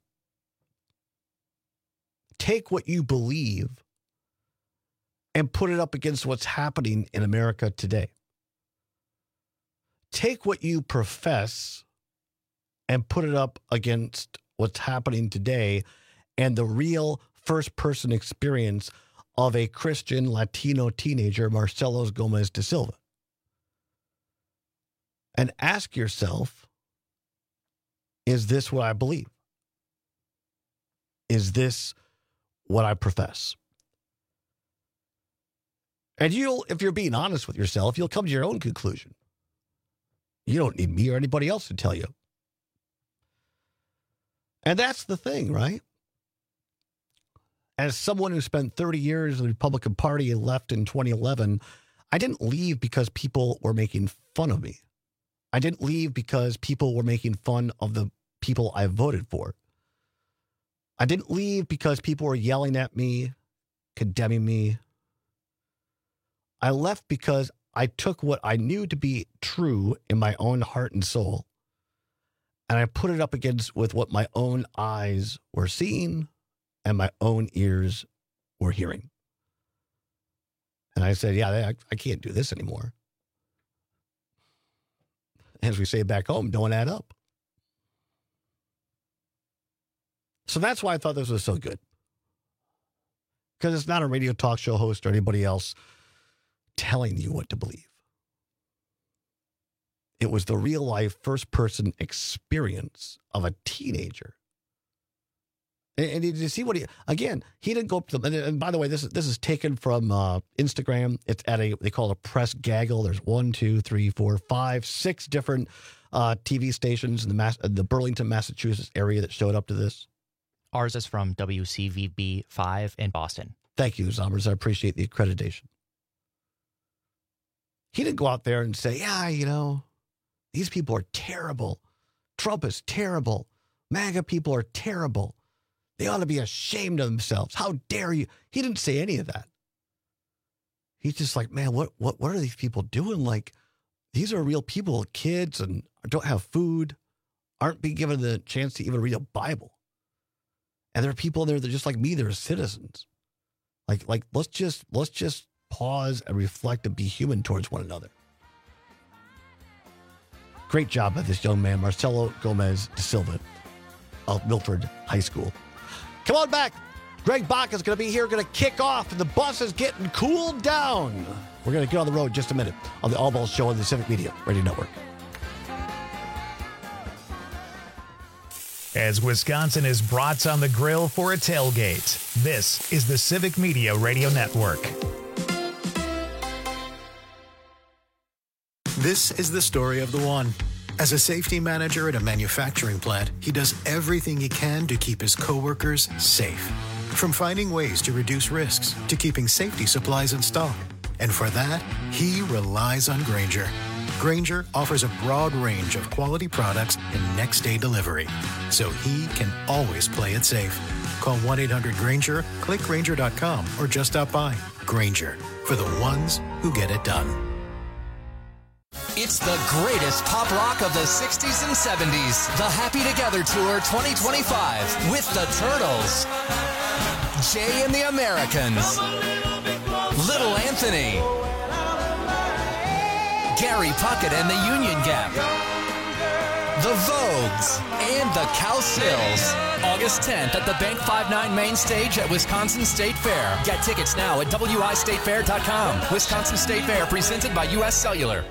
take what you believe and put it up against what's happening in America today. Take what you profess and put it up against what's happening today and the real first-person experience of a Christian Latino teenager, Marcelo Gomez de Silva. And ask yourself, is this what I believe? Is this what I profess? And you'll, if you're being honest with yourself, you'll come to your own conclusion. You don't need me or anybody else to tell you. And that's the thing, right? As someone who spent thirty years in the Republican Party and left in twenty eleven, I didn't leave because people were making fun of me. I didn't leave because people were making fun of the people I voted for. I didn't leave because people were yelling at me, condemning me. I left because I took what I knew to be true in my own heart and soul, and I put it up against with what my own eyes were seeing and my own ears were hearing. And I said, yeah, I, I can't do this anymore. As we say back home, don't add up. So that's why I thought this was so good. Because it's not a radio talk show host or anybody else telling you what to believe. It was the real life first person experience of a teenager. And, and did you see what he, again, he didn't go up to them. And, and by the way, this is, this is taken from uh, Instagram. It's at a, they call it a press gaggle. There's one, two, three, four, five, six different uh, T V stations in the, Mass, the Burlington, Massachusetts area that showed up to this. Ours is from W C V B five in Boston. Thank you, Zombers. I appreciate the accreditation. He didn't go out there and say, yeah, you know, these people are terrible. Trump is terrible. MAGA people are terrible. They ought to be ashamed of themselves. How dare you? He didn't say any of that. He's just like, man, what what what are these people doing? Like, these are real people, kids, and don't have food, aren't being given the chance to even read a Bible. And there are people there that are just like me, they're citizens. Like, like let's just let's just pause and reflect and be human towards one another. Great job by this young man, Marcelo Gomez de Silva. of Milford High School. Come on back. Greg Bach is going to be here, going to kick off, and the bus is getting cooled down. We're going to get on the road in just a minute on the All Balls Show on the Civic Media Radio Network. As Wisconsin is brats on the grill for a tailgate, this is the Civic Media Radio Network. This is the story of the one. As a safety manager at a manufacturing plant, he does everything he can to keep his coworkers safe. From finding ways to reduce risks to keeping safety supplies in stock. And for that, he relies on Grainger. Grainger offers a broad range of quality products and next-day delivery, so he can always play it safe. Call one eight hundred Grainger, click Grainger dot com, or just stop by. Grainger, for the ones who get it done. It's the greatest pop rock of the sixties and seventies. The Happy Together Tour twenty twenty-five with the Turtles, Jay and the Americans, Little Anthony, Gary Puckett and the Union Gap, the Vogues, and the Cowsills. August tenth at the Bank fifty-nine Main Stage at Wisconsin State Fair. Get tickets now at W I state fair dot com. Wisconsin State Fair presented by U S Cellular.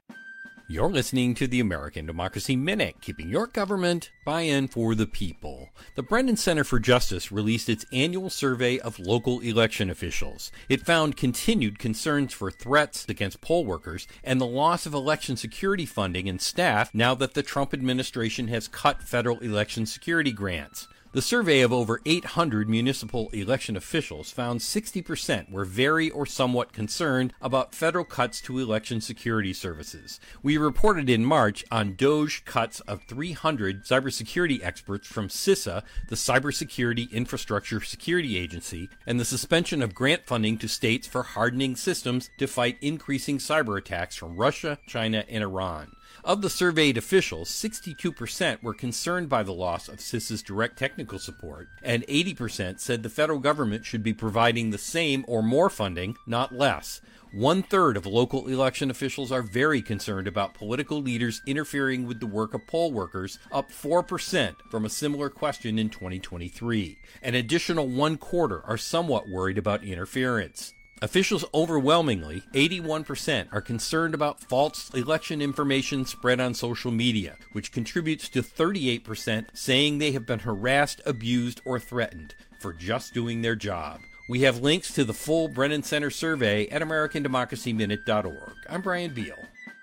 You're listening to the American Democracy Minute, keeping your government buy-in for the people. The Brennan Center for Justice released its annual survey of local election officials. It found continued concerns for threats against poll workers and the loss of election security funding and staff now that the Trump administration has cut federal election security grants. The survey of over eight hundred municipal election officials found sixty percent were very or somewhat concerned about federal cuts to election security services. We reported in March on DOJ cuts of three hundred cybersecurity experts from CISA, the Cybersecurity Infrastructure Security Agency, and the suspension of grant funding to states for hardening systems to fight increasing cyber attacks from Russia, China, and Iran. Of the surveyed officials, sixty-two percent were concerned by the loss of CISA's direct technical support, and eighty percent said the federal government should be providing the same or more funding, not less. One-third of local election officials are very concerned about political leaders interfering with the work of poll workers, up four percent from a similar question in twenty twenty-three. An additional one-quarter are somewhat worried about interference. Officials overwhelmingly, eighty-one percent, are concerned about false election information spread on social media, which contributes to thirty-eight percent saying they have been harassed, abused, or threatened for just doing their job. We have links to the full Brennan Center survey at American Democracy Minute dot org. I'm Brian Beal.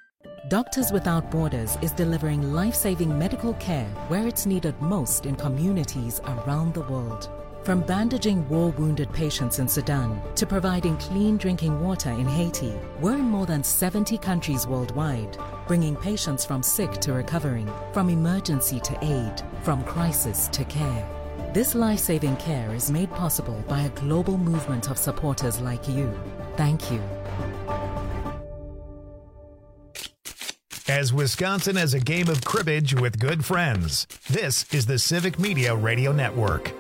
Doctors Without Borders is delivering life-saving medical care where it's needed most in communities around the world. From bandaging war-wounded patients in Sudan to providing clean drinking water in Haiti, we're in more than seventy countries worldwide, bringing patients from sick to recovering, from emergency to aid, from crisis to care. This life-saving care is made possible by a global movement of supporters like you. Thank you. As Wisconsin has a game of cribbage with good friends, this is the Civic Media Radio Network.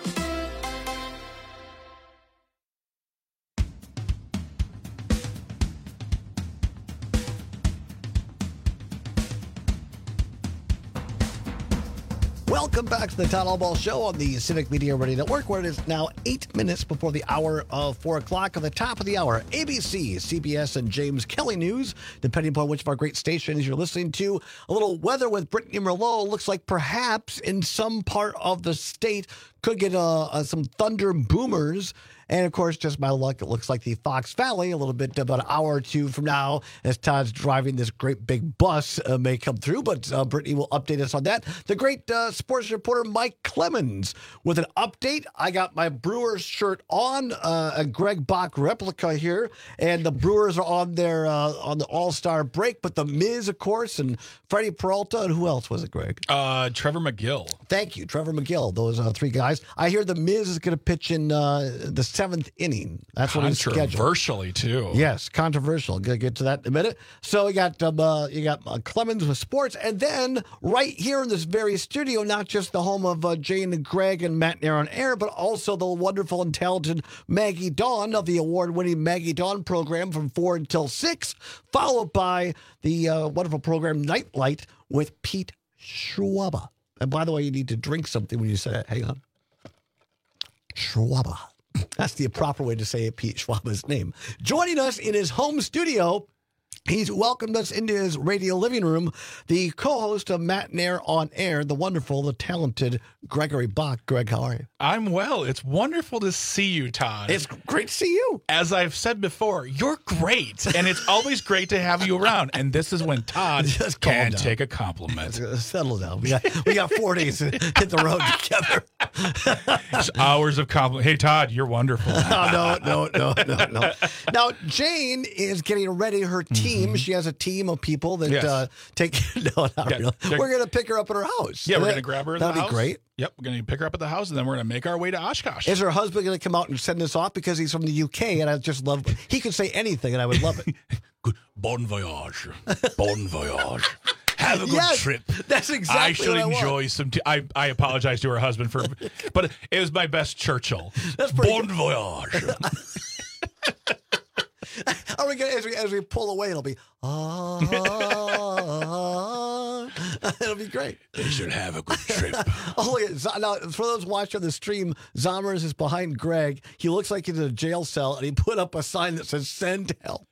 Welcome back to the Todd All Ball Show on the Civic Media Radio Network, where it is now eight minutes before the hour of four o'clock. At the top of the hour, A B C, C B S, and James Kelly News, depending upon which of our great stations you're listening to. A little weather with Brittany Merlot. Looks like perhaps in some part of the state could get uh, uh, some thunder boomers. And, of course, just by luck, it looks like the Fox Valley, a little bit about an hour or two from now, as Todd's driving this great big bus, uh, may come through. But uh, Brittany will update us on that. The great uh, sports reporter Mike Clemens with an update. I got my Brewers shirt on, uh, a Greg Bach replica here. And the Brewers are on their uh, on the All-Star break. But the Miz, of course, and Freddie Peralta, and who else was it, Greg? Uh, Trevor McGill. Thank you, Trevor McGill. Those uh, three guys. I hear the Miz is going to pitch in uh, the seventh inning. That's what he's scheduled. Controversially, too. Yes, controversial. Gonna get to that in a minute. So we got um, uh, you got uh, Clemens with sports, and then right here in this very studio, not just the home of uh, Jane and Greg and Matt and Aaron Air, but also the wonderful and talented Maggie Dawn of the award-winning Maggie Dawn program from four until six, followed by the uh, wonderful program Nightlight with Pete Schwaba. And by the way, you need to drink something when you say it. Hang on. Schwaba. That's the proper way to say Pete Schwaba's name. Joining us in his home studio, he's welcomed us into his radio living room, the co-host of Matt Nair on Air, the wonderful, the talented Gregory Bach. Greg, how are you? I'm well. It's wonderful to see you, Todd. It's great to see you. As I've said before, you're great, and it's always great to have you around. And this is when Todd Just calm can down. take a compliment. Settle down. We got, we got four days to hit the road together. It's hours of compliment. Hey, Todd, you're wonderful. no, no, no, no, no, no. Now, Jane is getting ready her team. Mm-hmm. She has a team of people that Yes. uh, take. No, not Yeah, really. they're- We're going to pick her up at her house. Yeah, we're That- going to grab her at That'd the be house. great. Yep, we're going to pick her up at the house, and then we're going to make our way to Oshkosh. Is her husband going to come out and send us off because he's from the U K? And I just love. He could say anything, and I would love it. Bon voyage. Bon voyage. Have a good Yes, trip. that's exactly I should what I want. enjoy some. T- I I apologize to her husband for, but it was my best Churchill. That's pretty Bon good. voyage. Are we gonna, as we as we pull away, it'll be ah, it'll be great. They should have a good trip. Oh, look at Z- now for those watching the stream, Zommers is behind Greg. He looks like he's in a jail cell, and he put up a sign that says "Send help."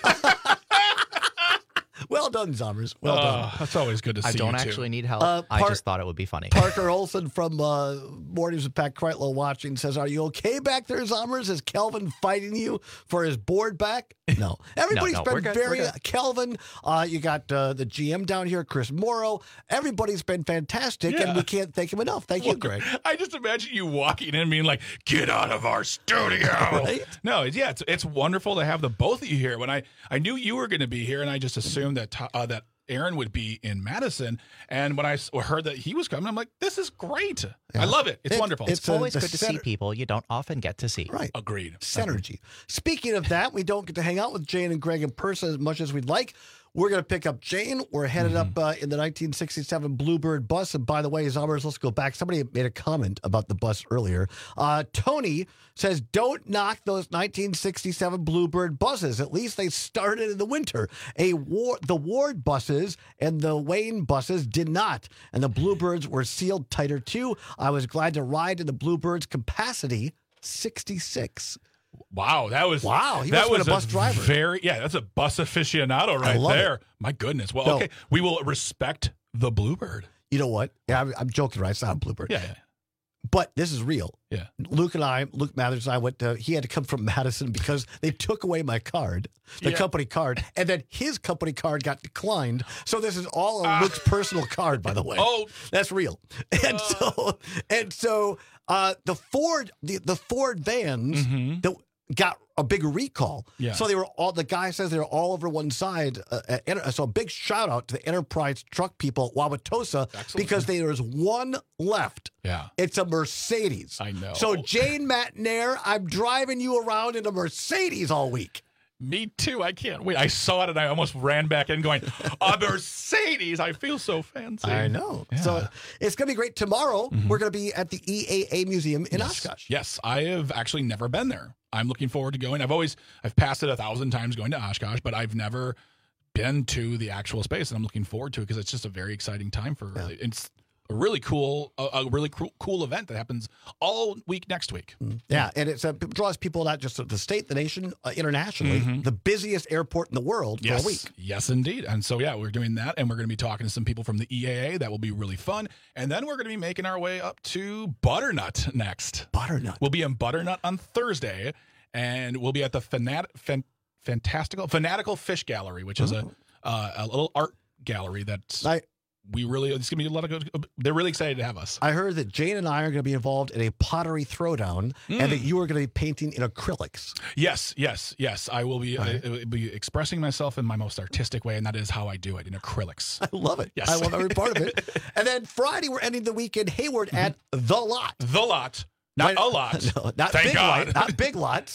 Well done, Zommers. Well done. Oh, that's always good to see I don't you too. actually need help. Uh, I Par- just thought it would be funny. Parker Olson from uh, Mornings with Pat Kreitlow watching says, "Are you okay back there, Zommers? Is Kelvin fighting you for his board back?" No. Everybody's no, been we're good, we're very good. Kelvin. Uh, you got uh, the G M down here, Chris Morrow. Everybody's been fantastic, Yeah. and we can't thank him enough. Thank you, Greg. I just imagine you walking in and being like, "Get out of our studio!" Right? No, it's, yeah, it's it's wonderful to have the both of you here. When I I knew you were going to be here, and I just assumed that to- uh, that Aaron would be in Madison, and when I s- heard that he was coming, I'm like, "This is great! I love it. It's It- wonderful. it's It's a- always the good to center- see people you don't often get to see. Right. Agreed. Synergy. Speaking of that, we don't get to hang out with Jane and Greg in person as much as we'd like. We're going to pick up Jane. We're headed Mm-hmm. up uh, in the nineteen sixty-seven Bluebird bus. And by the way, Zommers, let's go back. Somebody made a comment about the bus earlier. Uh, Tony says, don't knock those nineteen sixty-seven Bluebird buses. At least they started in the winter. A war, the Ward buses and the Wayne buses did not. And the Bluebirds were sealed tighter too. I was glad to ride in the Bluebirds capacity sixty-six. Wow, that was Wow, he that must have was been a bus driver. Very yeah, that's a bus aficionado right love there. it. My goodness. Well, No. okay, we will respect the Bluebird. You know what? Yeah, I'm, I'm joking, right? It's not a Bluebird. Yeah, yeah. But this is real. Yeah. Luke and I, Luke Mathers and I went to, he had to come from Madison because they took away my card, the Yeah. company card, and then his company card got declined. So this is all on Luke's personal card, by the way. Oh. That's real. And so, and so uh, the Ford, the, the Ford vans that got a big recall. Yeah. So they were all, the guy says they were all over one side. Uh, uh, enter- so a big shout out to the Enterprise truck people at Wauwatosa Excellent. because there is one left. Yeah. It's a Mercedes. I know. So Jane Matnair, I'm driving you around in a Mercedes all week. Me too. I can't wait. I saw it and I almost ran back in going, a Mercedes. I feel so fancy. I know. Yeah. So it's going to be great. Tomorrow, we're going to be at the E A A Museum in yes. Oshkosh. Yes, I have actually never been there. I'm looking forward to going. I've always, I've passed it a thousand times going to Oshkosh, but I've never been to the actual space, and I'm looking forward to it because it's just a very exciting time for, Yeah. it's a really cool, a, a really cool, cool event that happens all week next week. Yeah, and it's, uh, it draws people not just of the state, the nation, uh, internationally. Mhm. The busiest airport in the world Yes, for a week. yes, indeed. And so, yeah, we're doing that, and we're going to be talking to some people from the E A A. That will be really fun. And then we're going to be making our way up to Butternut next. Butternut. We'll be in Butternut on Thursday, and we'll be at the Fanat- Fan- Fantastical Fanatical Fish Gallery, which is a uh, a little art gallery that's I, we really it's gonna be a lot of good. They're really excited to have us. I heard that Jane and I are going to be involved in a pottery throwdown and that you are going to be painting in acrylics. Yes, yes, yes. I will be I, Right. I will be expressing myself in my most artistic way, and that is how I do it in acrylics. I love it. Yes. I love every part of it. And then Friday, we're ending the weekend Hayward at The Lot. The Lot. Not Right. a lot. No, not Thank big God. lot, not big lots.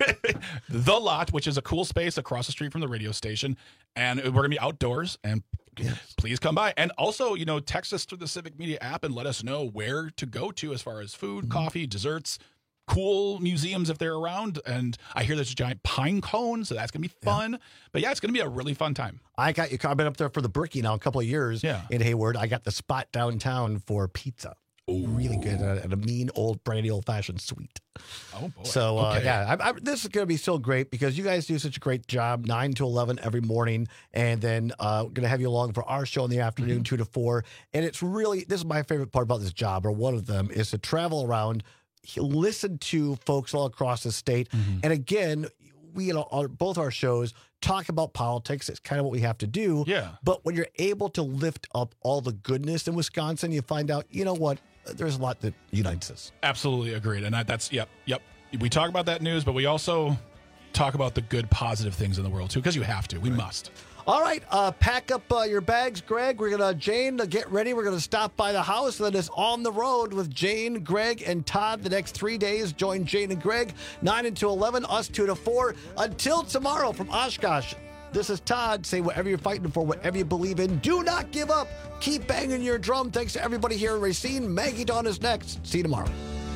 The Lot, which is a cool space across the street from the radio station. And we're going to be outdoors. And please come by. And also, you know, text us through the Civic Media app and let us know where to go to as far as food, Mm-hmm. coffee, desserts, cool museums if they're around. And I hear there's a giant pine cone, so that's going to be fun. Yeah. But yeah, it's going to be a really fun time. I got you. I've been up there for the Bricky now a couple of years yeah. in Hayward. I got the spot downtown for pizza. Ooh. Really good at, at a mean old brandy old fashioned sweet. Oh boy! So uh, okay. yeah, I, I, this is going to be so great because you guys do such a great job, nine to eleven every morning, and then uh, we're going to have you along for our show in the afternoon, mm-hmm. two to four. And it's really this is my favorite part about this job, or one of them, is to travel around, listen to folks all across the state, mm-hmm. and again, we you know our, both our shows talk about politics. It's kind of what we have to do. Yeah. But when you're able to lift up all the goodness in Wisconsin, you find out, you know what? There's a lot that unites us. Absolutely agreed. And I, that's, yep, yep. We talk about that news, but we also talk about the good, positive things in the world, too, because you have to. We right. must. All right. Uh, pack up uh, your bags, Greg. We're going to, Jane, uh, get ready. We're going to stop by the house, and then it's on the road with Jane, Greg, and Todd the next three days. Join Jane and Greg, nine until eleven, us two to four. Until tomorrow from Oshkosh. This is Todd. Say whatever you're fighting for, whatever you believe in. Do not give up. Keep banging your drum. Thanks to everybody here in Racine. Maggie Dawn is next. See you tomorrow.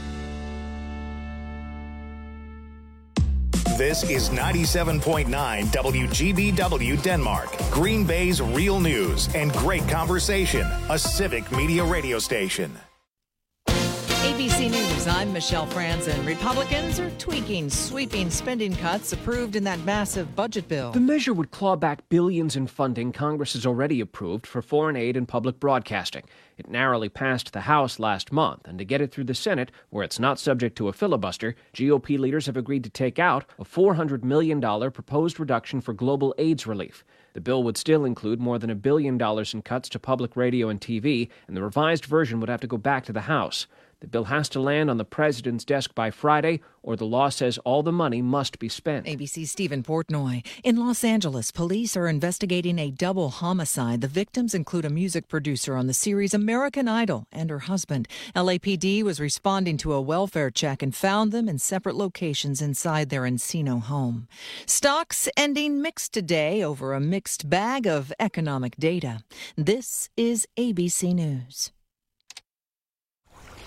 This is ninety-seven point nine W G B W Denmark, Green Bay's real news and great conversation, a civic media radio station. A B C News, I'm Michelle Franzen. Republicans are tweaking sweeping spending cuts approved in that massive budget bill. The measure would claw back billions in funding Congress has already approved for foreign aid and public broadcasting. It narrowly passed the House last month, and to get it through the Senate, where it's not subject to a filibuster, G O P leaders have agreed to take out a four hundred million dollars proposed reduction for global AIDS relief. The bill would still include more than a billion dollars in cuts to public radio and T V, and the revised version would have to go back to the House. The bill has to land on the president's desk by Friday, or the law says all the money must be spent. A B C's Stephen Portnoy. In Los Angeles, police are investigating a double homicide. The victims include a music producer on the series American Idol and her husband. L A P D was responding to a welfare check and found them in separate locations inside their Encino home. Stocks ending mixed today over a mixed bag of economic data. This is A B C News.